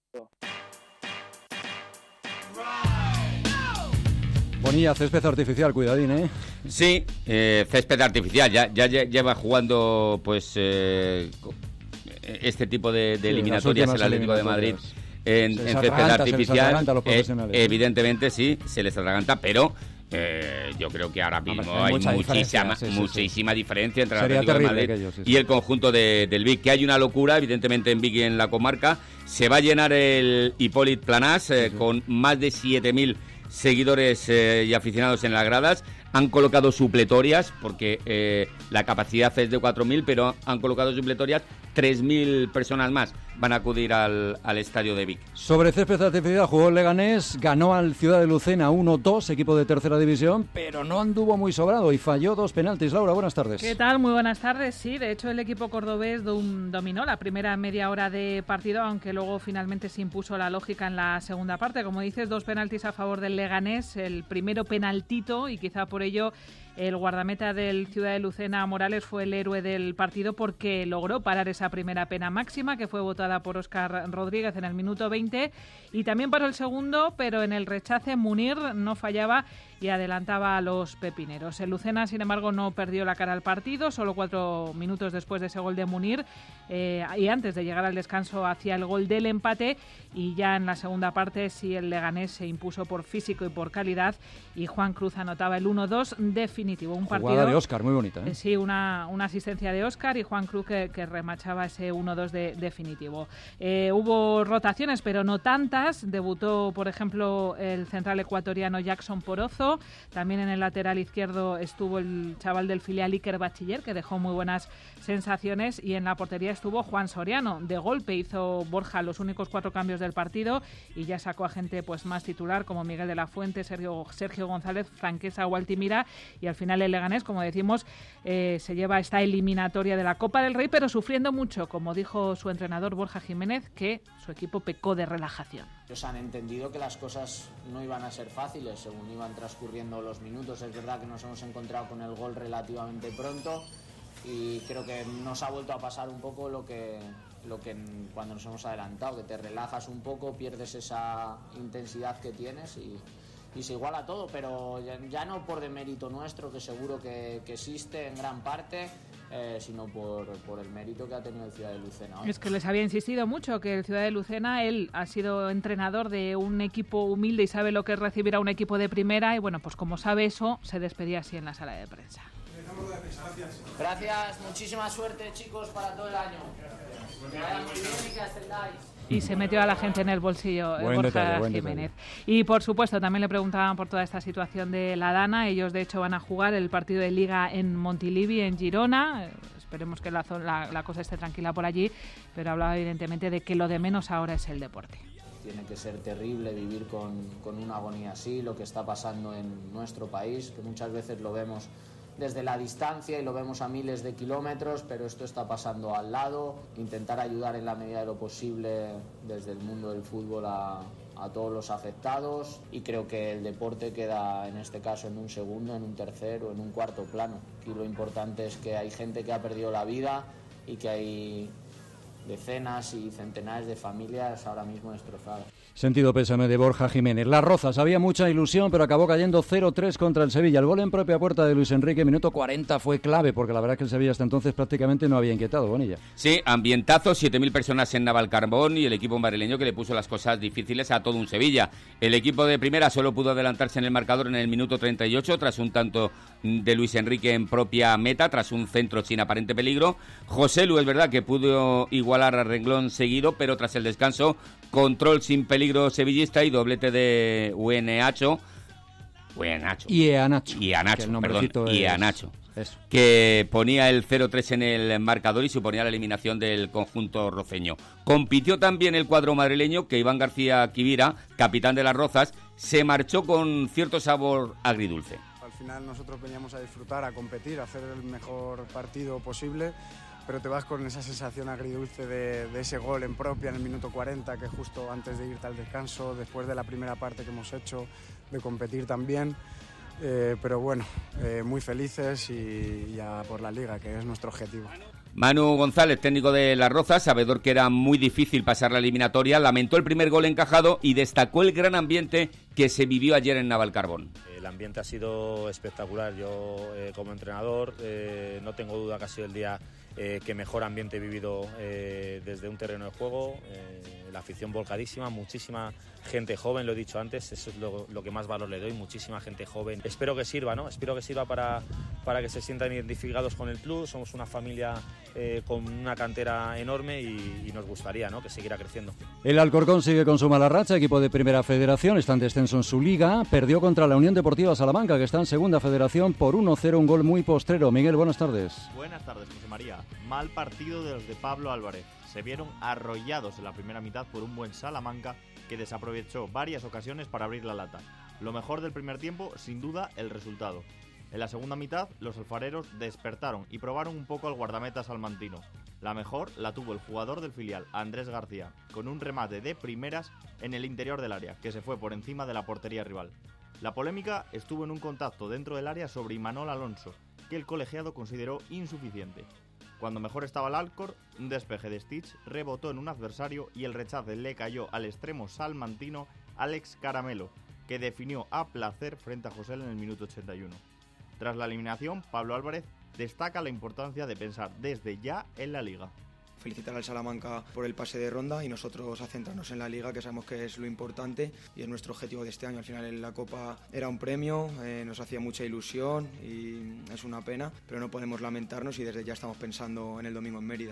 Bonilla, césped artificial, cuidadín, ¿eh? Sí, eh, césped artificial, ya, ya lleva jugando pues eh, este tipo de, de sí, eliminatorias el Atlético de Madrid en, en césped artificial. Eh, evidentemente sí, se les atraganta, pero eh, yo creo que ahora mismo Hombre, hay, hay muchísima, diferencia, sí, muchísima sí, sí. diferencia entre Sería el Atlético de Madrid aquello, sí, sí. y el conjunto de, del Vic, que hay una locura, evidentemente en Vic y en la comarca. Se va a llenar el Hipòlit Planàs eh, sí, sí. con más de siete mil seguidores eh, y aficionados en las gradas. Han colocado supletorias porque eh, la capacidad es de cuatro mil, pero han colocado supletorias. tres mil personas más van a acudir al, al estadio de Vic. Sobre césped artificial jugó el Leganés, ganó al Ciudad de Lucena uno dos, equipo de tercera división, pero no anduvo muy sobrado y falló dos penaltis. Laura, buenas tardes. ¿Qué tal? Muy buenas tardes. Sí, de hecho el equipo cordobés dominó la primera media hora de partido, aunque luego finalmente se impuso la lógica en la segunda parte. Como dices, dos penaltis a favor del Leganés, el primero penaltito y quizá por ello el guardameta del Ciudad de Lucena, Morales, fue el héroe del partido porque logró parar esa primera pena máxima que fue votada por Óscar Rodríguez en el minuto veinte y también paró el segundo, pero en el rechace Munir no fallaba y adelantaba a los pepineros. El Lucena, sin embargo, no perdió la cara al partido, solo cuatro minutos después de ese gol de Munir eh, y antes de llegar al descanso hacia el gol del empate, y ya en la segunda parte sí el Leganés se impuso por físico y por calidad y Juan Cruz anotaba el uno dos definitivo. Un partido, jugada de Óscar, muy bonita, ¿eh? Sí, una, una asistencia de Óscar y Juan Cruz que, que remachaba ese uno dos de, definitivo. positivo. Eh, hubo rotaciones, pero no tantas. Debutó, por ejemplo, el central ecuatoriano Jackson Porozo. También en el lateral izquierdo estuvo el chaval del filial Iker Bachiller, que dejó muy buenas sensaciones. Y en la portería estuvo Juan Soriano. De golpe hizo Borja los únicos cuatro cambios del partido y ya sacó a gente pues más titular, como Miguel de la Fuente, Sergio, Sergio González, Franquesa o Altimira. Y al final el Leganés, como decimos, eh, se lleva esta eliminatoria de la Copa del Rey, pero sufriendo mucho, como dijo su entrenador Borja Jiménez, que su equipo pecó de relajación. Ellos han entendido que las cosas no iban a ser fáciles según iban transcurriendo los minutos. Es verdad que nos hemos encontrado con el gol relativamente pronto y creo que nos ha vuelto a pasar un poco lo que, lo que cuando nos hemos adelantado, que te relajas un poco, pierdes esa intensidad que tienes y, y se iguala todo, pero ya, ya no por demérito nuestro, que seguro que, que existe en gran parte, eh, sino por, por el mérito que ha tenido el Ciudad de Lucena hoy. Es que les había insistido mucho que el Ciudad de Lucena, él ha sido entrenador de un equipo humilde y sabe lo que es recibir a un equipo de primera y bueno, pues como sabe eso, se despedía así en la sala de prensa. Gracias. Gracias, muchísima suerte chicos para todo el año. Que vaya muy bien y que ascendáis. Y se metió a la gente en el bolsillo buen Borja detalle, buen Jiménez. detalle. Y por supuesto también le preguntaban por toda esta situación de la Dana. Ellos de hecho van a jugar el partido de Liga en Montilivi, en Girona. Esperemos que la, la, la cosa esté tranquila por allí, pero hablaba evidentemente de que lo de menos ahora es el deporte. Tiene que ser terrible vivir con, con una agonía así, lo que está pasando en nuestro país, que muchas veces lo vemos desde la distancia y lo vemos a miles de kilómetros, pero esto está pasando al lado. Intentar ayudar en la medida de lo posible desde el mundo del fútbol a, a todos los afectados, y creo que el deporte queda en este caso en un segundo, en un tercer o en un cuarto plano. Aquí lo importante es que hay gente que ha perdido la vida y que hay decenas y centenares de familias ahora mismo destrozadas. Sentido pésame de Borja Jiménez. Las Rozas, había mucha ilusión, pero acabó cayendo cero tres contra el Sevilla. El gol en propia puerta de Luis Enrique, minuto cuarenta, fue clave, porque la verdad es que el Sevilla hasta entonces prácticamente no había inquietado, Bonilla. Sí, ambientazo, siete mil personas en Navalcarbón y el equipo madrileño que le puso las cosas difíciles a todo un Sevilla. El equipo de primera solo pudo adelantarse en el marcador en el minuto treinta y ocho, tras un tanto de Luis Enrique en propia meta, tras un centro sin aparente peligro. José Lu, es verdad que pudo igualar a renglón seguido, pero tras el descanso, control sin peligro sevillista y doblete de Ueneacho. Ueneacho. Y Eanacho. Y Eanacho, perdón. Es... Y Eanacho. Eso. Que ponía el cero tres en el marcador y suponía la eliminación del conjunto roceño. Compitió también el cuadro madrileño, que Iván García Quivira, capitán de las Rozas, se marchó con cierto sabor agridulce. Al final nosotros veníamos a disfrutar, a competir, a hacer el mejor partido posible, pero te vas con esa sensación agridulce de, de ese gol en propia en el minuto cuarenta, que justo antes de irte al descanso, después de la primera parte que hemos hecho, de competir también. Eh, pero bueno, eh, muy felices y ya por la Liga, que es nuestro objetivo. Manu González, técnico de Las Rozas, sabedor que era muy difícil pasar la eliminatoria, lamentó el primer gol encajado y destacó el gran ambiente que se vivió ayer en Navalcarbón. El ambiente ha sido espectacular. Yo, eh, como entrenador, eh, no tengo duda que ha sido el día eh, que mejor ambiente he vivido eh, desde un terreno de juego. Eh, la afición volcadísima, muchísima gente joven, lo he dicho antes, eso es lo, lo que más valor le doy, muchísima gente joven. Espero que sirva, ¿no? Espero que sirva para, para que se sientan identificados con el club. Somos una familia eh, con una cantera enorme y, y nos gustaría, ¿no?, que siguiera creciendo. El Alcorcón sigue con su mala racha, equipo de Primera Federación, está en descenso en su liga, perdió contra la Unión Deportiva Salamanca, que está en Segunda Federación, por uno cero, un gol muy postrero. Miguel, buenas tardes. Buenas tardes, José María. Mal partido de los de Pablo Álvarez. Se vieron arrollados en la primera mitad por un buen Salamanca que desaprovechó varias ocasiones para abrir la lata. Lo mejor del primer tiempo, sin duda, el resultado. En la segunda mitad, los alfareros despertaron y probaron un poco al guardameta salmantino. La mejor la tuvo el jugador del filial, Andrés García, con un remate de primeras en el interior del área, que se fue por encima de la portería rival. La polémica estuvo en un contacto dentro del área sobre Imanol Alonso, que el colegiado consideró insuficiente. Cuando mejor estaba el Alcor, un despeje de Stitch rebotó en un adversario y el rechace le cayó al extremo salmantino Alex Caramelo, que definió a placer frente a José en el minuto ochenta y uno. Tras la eliminación, Pablo Álvarez destaca la importancia de pensar desde ya en la Liga. Felicitar al Salamanca por el pase de ronda y nosotros a centrarnos en la Liga, que sabemos que es lo importante y es nuestro objetivo de este año. Al final en la Copa era un premio, eh, nos hacía mucha ilusión y es una pena, pero no podemos lamentarnos y desde ya estamos pensando en el domingo en Mérida.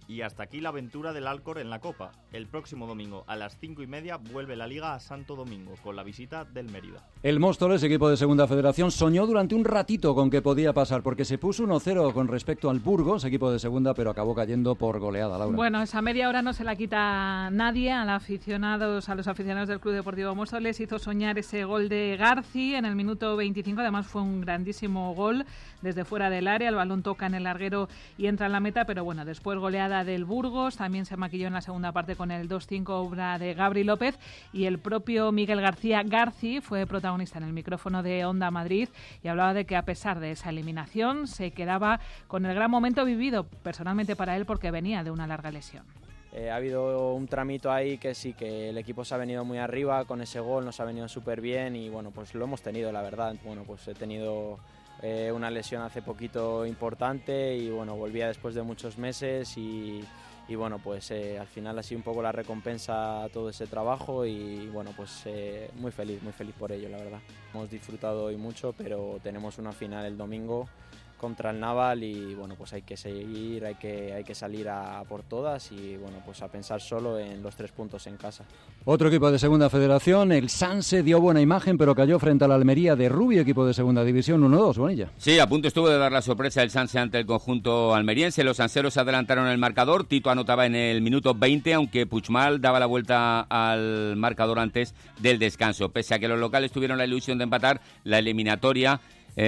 Y hasta aquí la aventura del Alcor en la Copa. El próximo domingo a las cinco y media vuelve la Liga a Santo Domingo con la visita del Mérida. El Móstoles, equipo de Segunda Federación, soñó durante un ratito con que podía pasar porque se puso uno cero con respecto al Burgos, equipo de Segunda, pero acabó cayendo por goleada, Laura. Bueno, esa media hora no se la quita nadie a, aficionados, a los aficionados del Club Deportivo Móstoles. Hizo soñar ese gol de Garci en el minuto veinticinco. Además fue un grandísimo gol desde fuera del área. El balón toca en el larguero y entra en la meta, pero bueno, después goleada del Burgos. También se maquilló en la segunda parte con el dos cinco, obra de Gabri López, y el propio Miguel García Garci fue protagonista en el micrófono de Onda Madrid y hablaba de que a pesar de esa eliminación se quedaba con el gran momento vivido personalmente para él porque venía de una larga lesión. Eh, ha habido un tramito ahí que sí, que el equipo se ha venido muy arriba con ese gol, nos ha venido súper bien y bueno, pues lo hemos tenido, la verdad. Bueno, pues he tenido eh, una lesión hace poquito importante y bueno, volvía después de muchos meses y, y bueno, pues eh, al final ha sido un poco la recompensa a todo ese trabajo y bueno, pues eh, muy feliz, muy feliz por ello, la verdad. Hemos disfrutado hoy mucho, pero tenemos una final el domingo contra el Naval y bueno, pues hay que seguir, hay que, hay que salir a por todas y bueno, pues a pensar solo en los tres puntos en casa. Otro equipo de Segunda Federación, el Sanse, dio buena imagen pero cayó frente a la Almería de Rubio, equipo de Segunda División, uno dos, Bonilla. Sí, a punto estuvo de dar la sorpresa el Sanse ante el conjunto almeriense. Los sanseros adelantaron el marcador, Tito anotaba en el minuto veinte, aunque Puigmal daba la vuelta al marcador antes del descanso. Pese a que los locales tuvieron la ilusión de empatar, la eliminatoria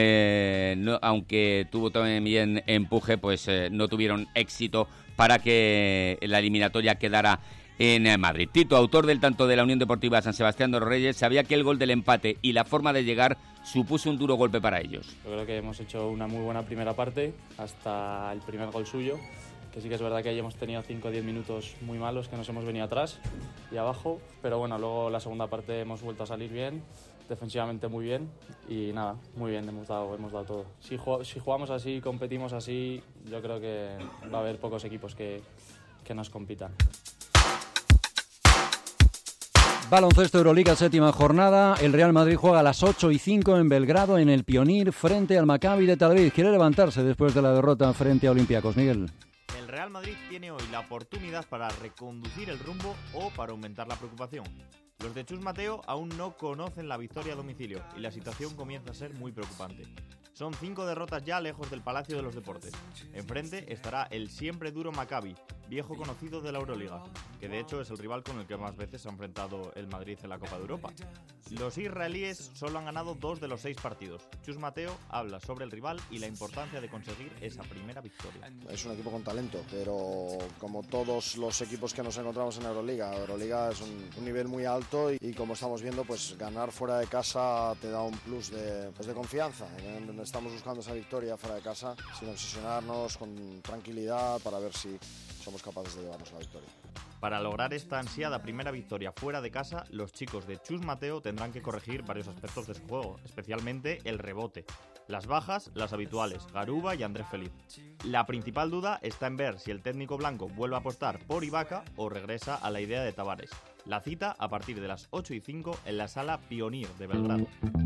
Eh, no, aunque tuvo también empuje, pues eh, no tuvieron éxito para que la eliminatoria quedara en Madrid. Tito, autor del tanto de la Unión Deportiva San Sebastián de los Reyes, sabía que el gol del empate y la forma de llegar supuso un duro golpe para ellos. Yo creo que hemos hecho una muy buena primera parte hasta el primer gol suyo, que sí que es verdad que ahí hemos tenido cinco o diez minutos muy malos que nos hemos venido atrás y abajo, pero bueno, luego la segunda parte hemos vuelto a salir bien, defensivamente muy bien y nada, muy bien, hemos dado, hemos dado todo. Si, si jugamos así, competimos así, yo creo que va a haber pocos equipos que, que nos compitan. Baloncesto Euroliga, séptima jornada. El Real Madrid juega a las ocho y cinco en Belgrado, en el Pionir, frente al Maccabi de Tel Aviv. Quiere levantarse después de la derrota frente a Olympiacos. Miguel. El Real Madrid tiene hoy la oportunidad para reconducir el rumbo o para aumentar la preocupación. Los de Chus Mateo aún no conocen la victoria a domicilio y la situación comienza a ser muy preocupante. Son cinco derrotas ya lejos del Palacio de los Deportes. Enfrente estará el siempre duro Maccabi, viejo conocido de la Euroliga, que de hecho es el rival con el que más veces se ha enfrentado el Madrid en la Copa de Europa. Los israelíes solo han ganado dos de los seis partidos. Chus Mateo habla sobre el rival y la importancia de conseguir esa primera victoria. Es un equipo con talento, pero como todos los equipos que nos encontramos en Euroliga, Euroliga es un, un nivel muy alto y, y como estamos viendo, pues ganar fuera de casa te da un plus de, pues de confianza. Estamos buscando esa victoria fuera de casa, sin obsesionarnos, con tranquilidad, para ver si somos capaces de llevarnos la victoria. Para lograr esta ansiada primera victoria fuera de casa, los chicos de Chus Mateo tendrán que corregir varios aspectos de su juego, especialmente el rebote. Las bajas, las habituales, Garuba y Andrés Feliz. La principal duda está en ver si el técnico blanco vuelve a apostar por Ibaka o regresa a la idea de Tavares. La cita a partir de las ocho y cinco en la sala Pionir de Belgrado.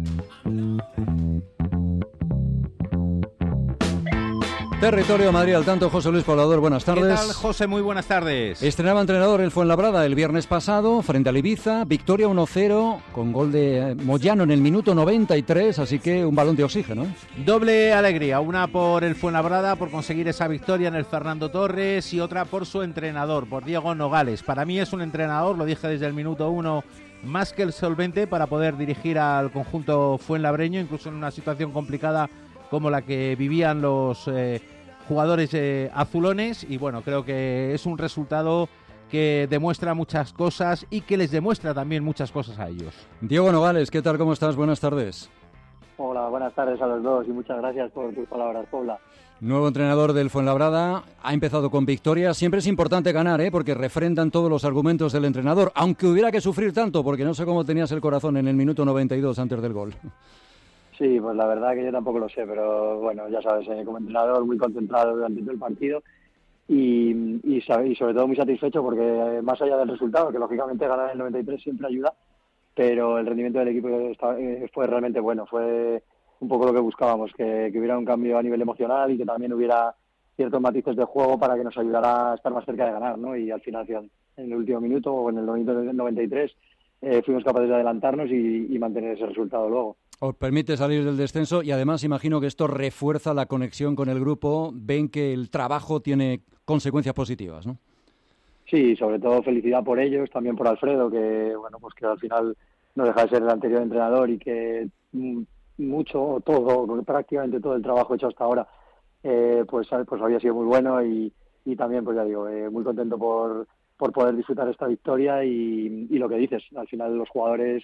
Territorio Madrid al tanto, José Luis Poblador, buenas tardes. ¿Qué tal, José? Muy buenas tardes. Estrenaba entrenador el Fuenlabrada el viernes pasado frente al Ibiza, victoria uno cero con gol de Moyano en el minuto noventa y tres, así que un balón de oxígeno. Doble alegría, una por el Fuenlabrada por conseguir esa victoria en el Fernando Torres y otra por su entrenador, por Diego Nogales. Para mí es un entrenador, lo dije desde el minuto uno, más que el solvente para poder dirigir al conjunto fuenlabreño, incluso en una situación complicada como la que vivían los eh, jugadores eh, azulones, y bueno, creo que es un resultado que demuestra muchas cosas y que les demuestra también muchas cosas a ellos. Diego Nogales, ¿qué tal? ¿Cómo estás? Buenas tardes. Hola, buenas tardes a los dos y muchas gracias por tus palabras, Pobla. Nuevo entrenador del Fuenlabrada, ha empezado con victoria. Siempre es importante ganar, ¿eh? Porque refrendan todos los argumentos del entrenador, aunque hubiera que sufrir tanto, porque no sé cómo tenías el corazón en el minuto noventa y dos antes del gol. Sí, pues la verdad que yo tampoco lo sé, pero bueno, ya sabes, eh, como entrenador muy concentrado durante todo el partido y, y, y sobre todo muy satisfecho porque eh, más allá del resultado, que lógicamente ganar el noventa y tres siempre ayuda, pero el rendimiento del equipo está, eh, fue realmente bueno, fue un poco lo que buscábamos, que, que hubiera un cambio a nivel emocional y que también hubiera ciertos matices de juego para que nos ayudara a estar más cerca de ganar, ¿no? Y al final, en el último minuto o en el noventa y tres, eh, fuimos capaces de adelantarnos y, y mantener ese resultado luego. Os permite salir del descenso y además imagino que esto refuerza la conexión con el grupo. Ven que el trabajo tiene consecuencias positivas, ¿no? Sí, sobre todo felicidad por ellos, también por Alfredo, que bueno, pues que al final no deja de ser el anterior entrenador y que mucho o todo, prácticamente todo el trabajo hecho hasta ahora, eh, pues, pues había sido muy bueno y, y también, pues ya digo, eh, muy contento por, por poder disfrutar esta victoria y, y lo que dices, al final los jugadores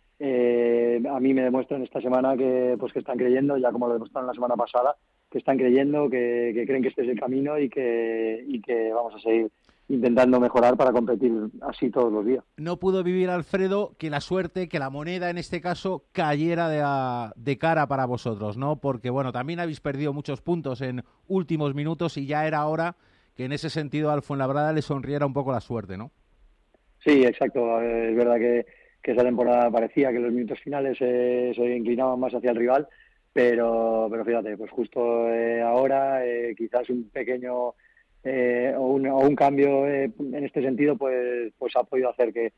eh, a mí me demuestran esta semana que pues que están creyendo, ya como lo demostraron la semana pasada, que están creyendo, que, que creen que este es el camino y que, y que vamos a seguir intentando mejorar para competir así todos los días. No pudo vivir Alfredo que la suerte, que la moneda en este caso cayera de, a, de cara para vosotros, ¿no? Porque bueno, también habéis perdido muchos puntos en últimos minutos y ya era hora que en ese sentido al Fuenlabrada le sonriera un poco la suerte, ¿no? Sí, exacto. Es verdad que, que esa temporada parecía que los minutos finales eh, se inclinaban más hacia el rival, pero, pero fíjate, pues justo eh, ahora eh, quizás un pequeño Eh, o, un, o un cambio eh, en este sentido pues pues ha podido hacer que,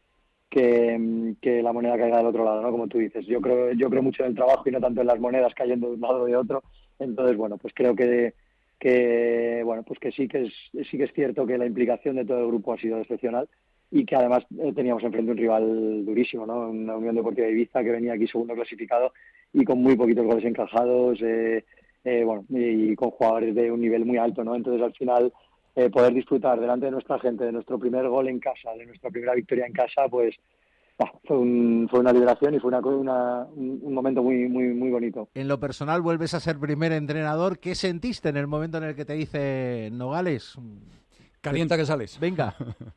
que que la moneda caiga del otro lado, ¿no? Como tú dices, yo creo yo creo mucho en el trabajo y no tanto en las monedas cayendo de un lado o de otro. Entonces, bueno, pues creo que que bueno pues que sí que es sí que es cierto que la implicación de todo el grupo ha sido excepcional y que además eh, teníamos enfrente un rival durísimo, ¿no? Una Unión Deportiva de Ibiza que venía aquí segundo clasificado y con muy poquitos goles encajados, eh, eh, bueno, y, y con jugadores de un nivel muy alto, ¿no? Entonces, al final Eh, poder disfrutar delante de nuestra gente de nuestro primer gol en casa, de nuestra primera victoria en casa, pues bah, fue, un, fue una liberación y fue una, una, un, un momento muy, muy, muy bonito. En lo personal vuelves a ser primer entrenador. ¿Qué sentiste en el momento en el que te dice Nogales? Calienta que sales. Venga.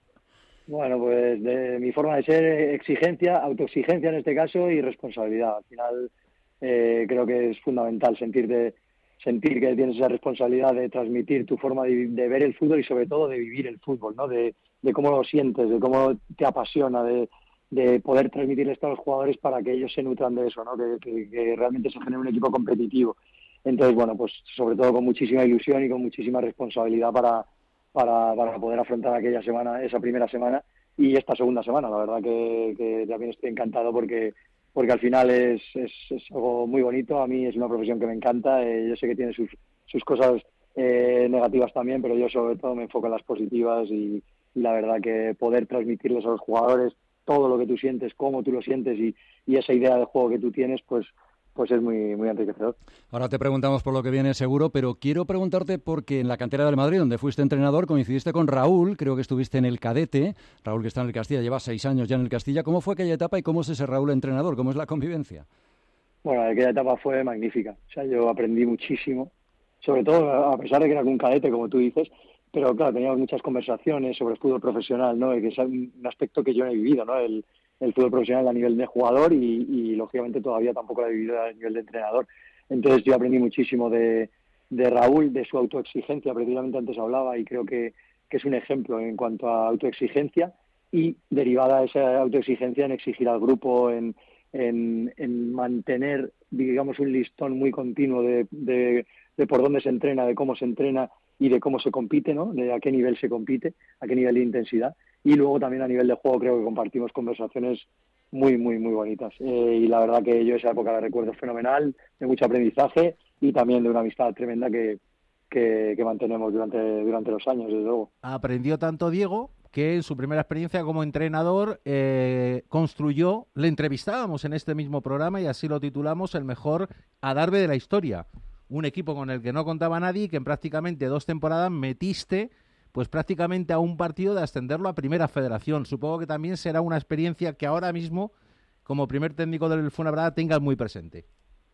Bueno, pues de mi forma de ser, exigencia, autoexigencia en este caso y responsabilidad. Al final eh, creo que es fundamental sentirte sentir que tienes esa responsabilidad de transmitir tu forma de, de ver el fútbol y sobre todo de vivir el fútbol, ¿no? De, de cómo lo sientes, de cómo te apasiona, de, de poder transmitirle esto a los jugadores para que ellos se nutran de eso, ¿no? Que, que, que realmente se genere un equipo competitivo. Entonces, bueno, pues sobre todo con muchísima ilusión y con muchísima responsabilidad para, para, para poder afrontar aquella semana, esa primera semana y esta segunda semana. La verdad que, que también estoy encantado porque porque al final es, es, es algo muy bonito. A mí es una profesión que me encanta. Eh, yo sé que tiene sus, sus cosas eh, negativas también, pero yo sobre todo me enfoco en las positivas y, y la verdad que poder transmitirles a los jugadores todo lo que tú sientes, cómo tú lo sientes y, y esa idea de juego que tú tienes, pues pues es muy muy enriquecedor. Ahora te preguntamos por lo que viene seguro, pero quiero preguntarte porque en la cantera del Madrid, donde fuiste entrenador, coincidiste con Raúl, creo que estuviste en el cadete, Raúl que está en el Castilla, lleva seis años ya en el Castilla. ¿Cómo fue aquella etapa y cómo es ese Raúl entrenador? ¿Cómo es la convivencia? Bueno, aquella etapa fue magnífica, o sea, yo aprendí muchísimo, sobre todo a pesar de que era un cadete, como tú dices, pero claro, teníamos muchas conversaciones sobre el fútbol profesional, ¿no? Que es un aspecto que yo no he vivido, ¿no? El, el fútbol profesional a nivel de jugador y, y lógicamente todavía tampoco lo he vivido a nivel de entrenador. Entonces yo aprendí muchísimo de, de Raúl, de su autoexigencia, precisamente antes hablaba y creo que, que es un ejemplo en cuanto a autoexigencia y derivada esa autoexigencia en exigir al grupo, en, en, en mantener, digamos, un listón muy continuo de, de, de por dónde se entrena, de cómo se entrena y de cómo se compite, ¿no? De a qué nivel se compite, a qué nivel de intensidad. Y luego también a nivel de juego creo que compartimos conversaciones muy, muy, muy bonitas. Eh, y la verdad que yo esa época la recuerdo fenomenal, de mucho aprendizaje y también de una amistad tremenda que, que, que mantenemos durante, durante los años, desde luego. Aprendió tanto Diego que en su primera experiencia como entrenador eh, construyó, le entrevistábamos en este mismo programa y así lo titulamos, el mejor adarve de la historia. Un equipo con el que no contaba nadie y que en prácticamente dos temporadas metiste pues prácticamente a un partido de ascenderlo a Primera Federación. Supongo que también será una experiencia que ahora mismo, como primer técnico del Fuenlabrada, tengas muy presente.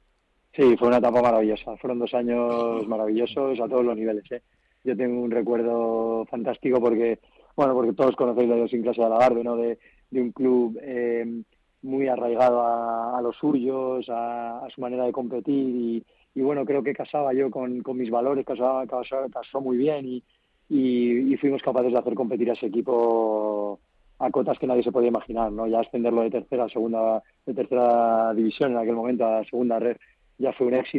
Sí, fue una etapa maravillosa. Fueron dos años maravillosos a todos los niveles, ¿eh? Yo tengo un recuerdo fantástico porque, bueno, porque todos conocéis la idiosincrasia de Adarve, ¿no? De, de un club eh, muy arraigado a, a los suyos, a, a su manera de competir y, y bueno, creo que casaba yo con, con mis valores, casaba, casaba, casó muy bien y Y, y fuimos capaces de hacer competir a ese equipo a cotas que nadie se podía imaginar, ¿no? Ya ascenderlo de tercera a segunda, de tercera división en aquel momento a segunda red ya fue un éxito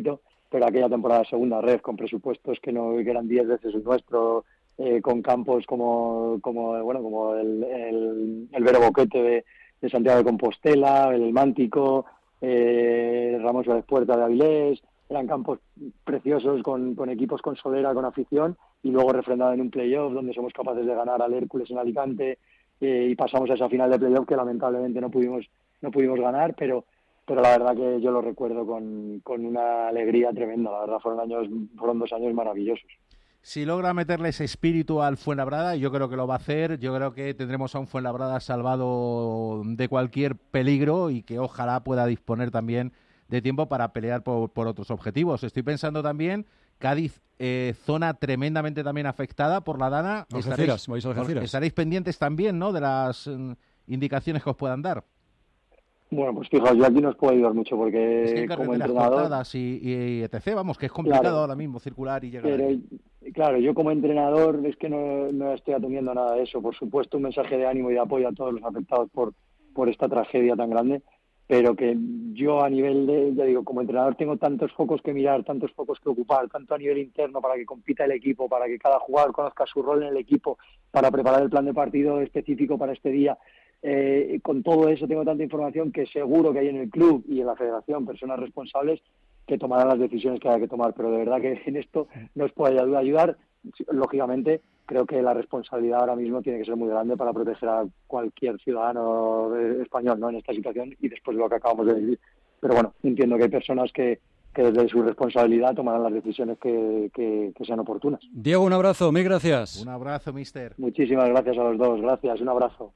pero aquella temporada de segunda red, con presupuestos que no que eran diez veces el nuestro, eh, con campos como como bueno como el, el, el Vero Boquete de, de Santiago de Compostela, el Mántico, eh, Ramos de Puerta de Avilés, eran campos preciosos con, con equipos con solera, con afición, y luego refrendado en un playoff donde somos capaces de ganar al Hércules en Alicante, eh, y pasamos a esa final de playoff que lamentablemente no pudimos no pudimos ganar, pero pero la verdad que yo lo recuerdo con, con una alegría tremenda. La verdad fueron años fueron dos años maravillosos. Si logra meterle ese espíritu al Fuenlabrada, yo creo que lo va a hacer. Yo creo que tendremos a un Fuenlabrada salvado de cualquier peligro y que ojalá pueda disponer también de tiempo para pelear por, por otros objetivos. Estoy pensando también, Cádiz, eh, zona tremendamente también afectada por la Dana. Algeciras, vais a Algeciras. Estaréis pendientes también, ¿no?, de las eh, indicaciones que os puedan dar. Bueno, pues fijaos, yo aquí no os puedo ayudar mucho porque es que hay como carreteras entrenador... cortadas y, y etcétera, vamos, que es complicado Claro. ahora mismo circular y llegar. Pero, ahí. claro, yo como entrenador es que no, no estoy atendiendo a nada de eso. Por supuesto, un mensaje de ánimo y de apoyo a todos los afectados por, por esta tragedia tan grande, pero que yo a nivel de, ya digo, como entrenador tengo tantos focos que mirar, tantos focos que ocupar, tanto a nivel interno para que compita el equipo, para que cada jugador conozca su rol en el equipo, para preparar el plan de partido específico para este día. Eh, con todo eso tengo tanta información que seguro que hay en el club y en la federación personas responsables que tomarán las decisiones que haya que tomar, pero de verdad que en esto no os puedo ayudar. Lógicamente creo que la responsabilidad ahora mismo tiene que ser muy grande para proteger a cualquier ciudadano español, ¿no?, en esta situación y después de lo que acabamos de vivir. Pero bueno, entiendo que hay personas que, que desde su responsabilidad tomarán las decisiones que, que, que sean oportunas. Diego, un abrazo, mil gracias. Un abrazo, mister. Muchísimas gracias a los dos, gracias, un abrazo.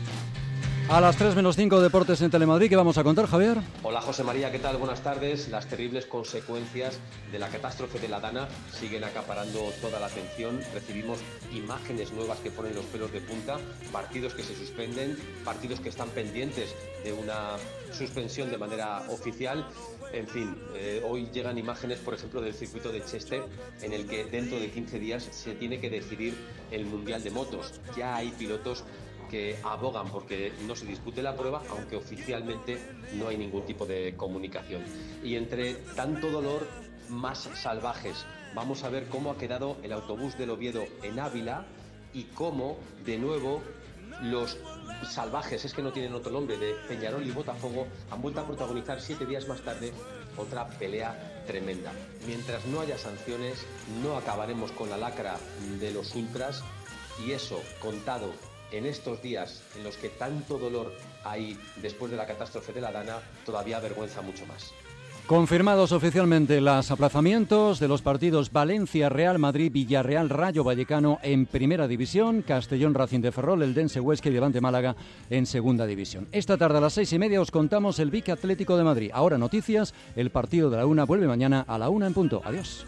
A las tres menos cinco, Deportes en Telemadrid. ¿Qué vamos a contar, Javier? Hola José María, ¿qué tal? Buenas tardes. Las terribles consecuencias de la catástrofe de la Dana siguen acaparando toda la atención. Recibimos imágenes nuevas que ponen los pelos de punta, partidos que se suspenden, partidos que están pendientes de una suspensión de manera oficial. En fin, eh, hoy llegan imágenes, por ejemplo, del circuito de Chester, en el que dentro de quince días se tiene que decidir el Mundial de Motos. Ya hay pilotos que abogan porque no se dispute la prueba, aunque oficialmente no hay ningún tipo de comunicación. Y entre tanto dolor, más salvajes. Vamos a ver cómo ha quedado el autobús del Oviedo en Ávila y cómo, de nuevo, los salvajes, es que no tienen otro nombre, de Peñarol y Botafogo, han vuelto a protagonizar siete días más tarde otra pelea tremenda. Mientras no haya sanciones, no acabaremos con la lacra de los ultras, y eso, contado en estos días en los que tanto dolor hay después de la catástrofe de la Dana, todavía avergüenza mucho más. Confirmados oficialmente los aplazamientos de los partidos Valencia, Real Madrid, Villarreal, Rayo Vallecano en Primera División, Castellón, Racing de Ferrol, Eldense, Huesca y Levante Málaga en Segunda División. Esta tarde a las seis y media os contamos el Vic Atlético de Madrid. Ahora noticias, el partido de la una vuelve mañana a la una en punto. Adiós.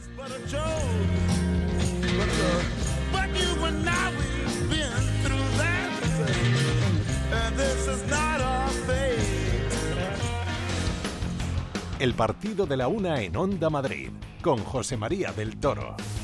El partido de la una en Onda Madrid, con José María del Toro.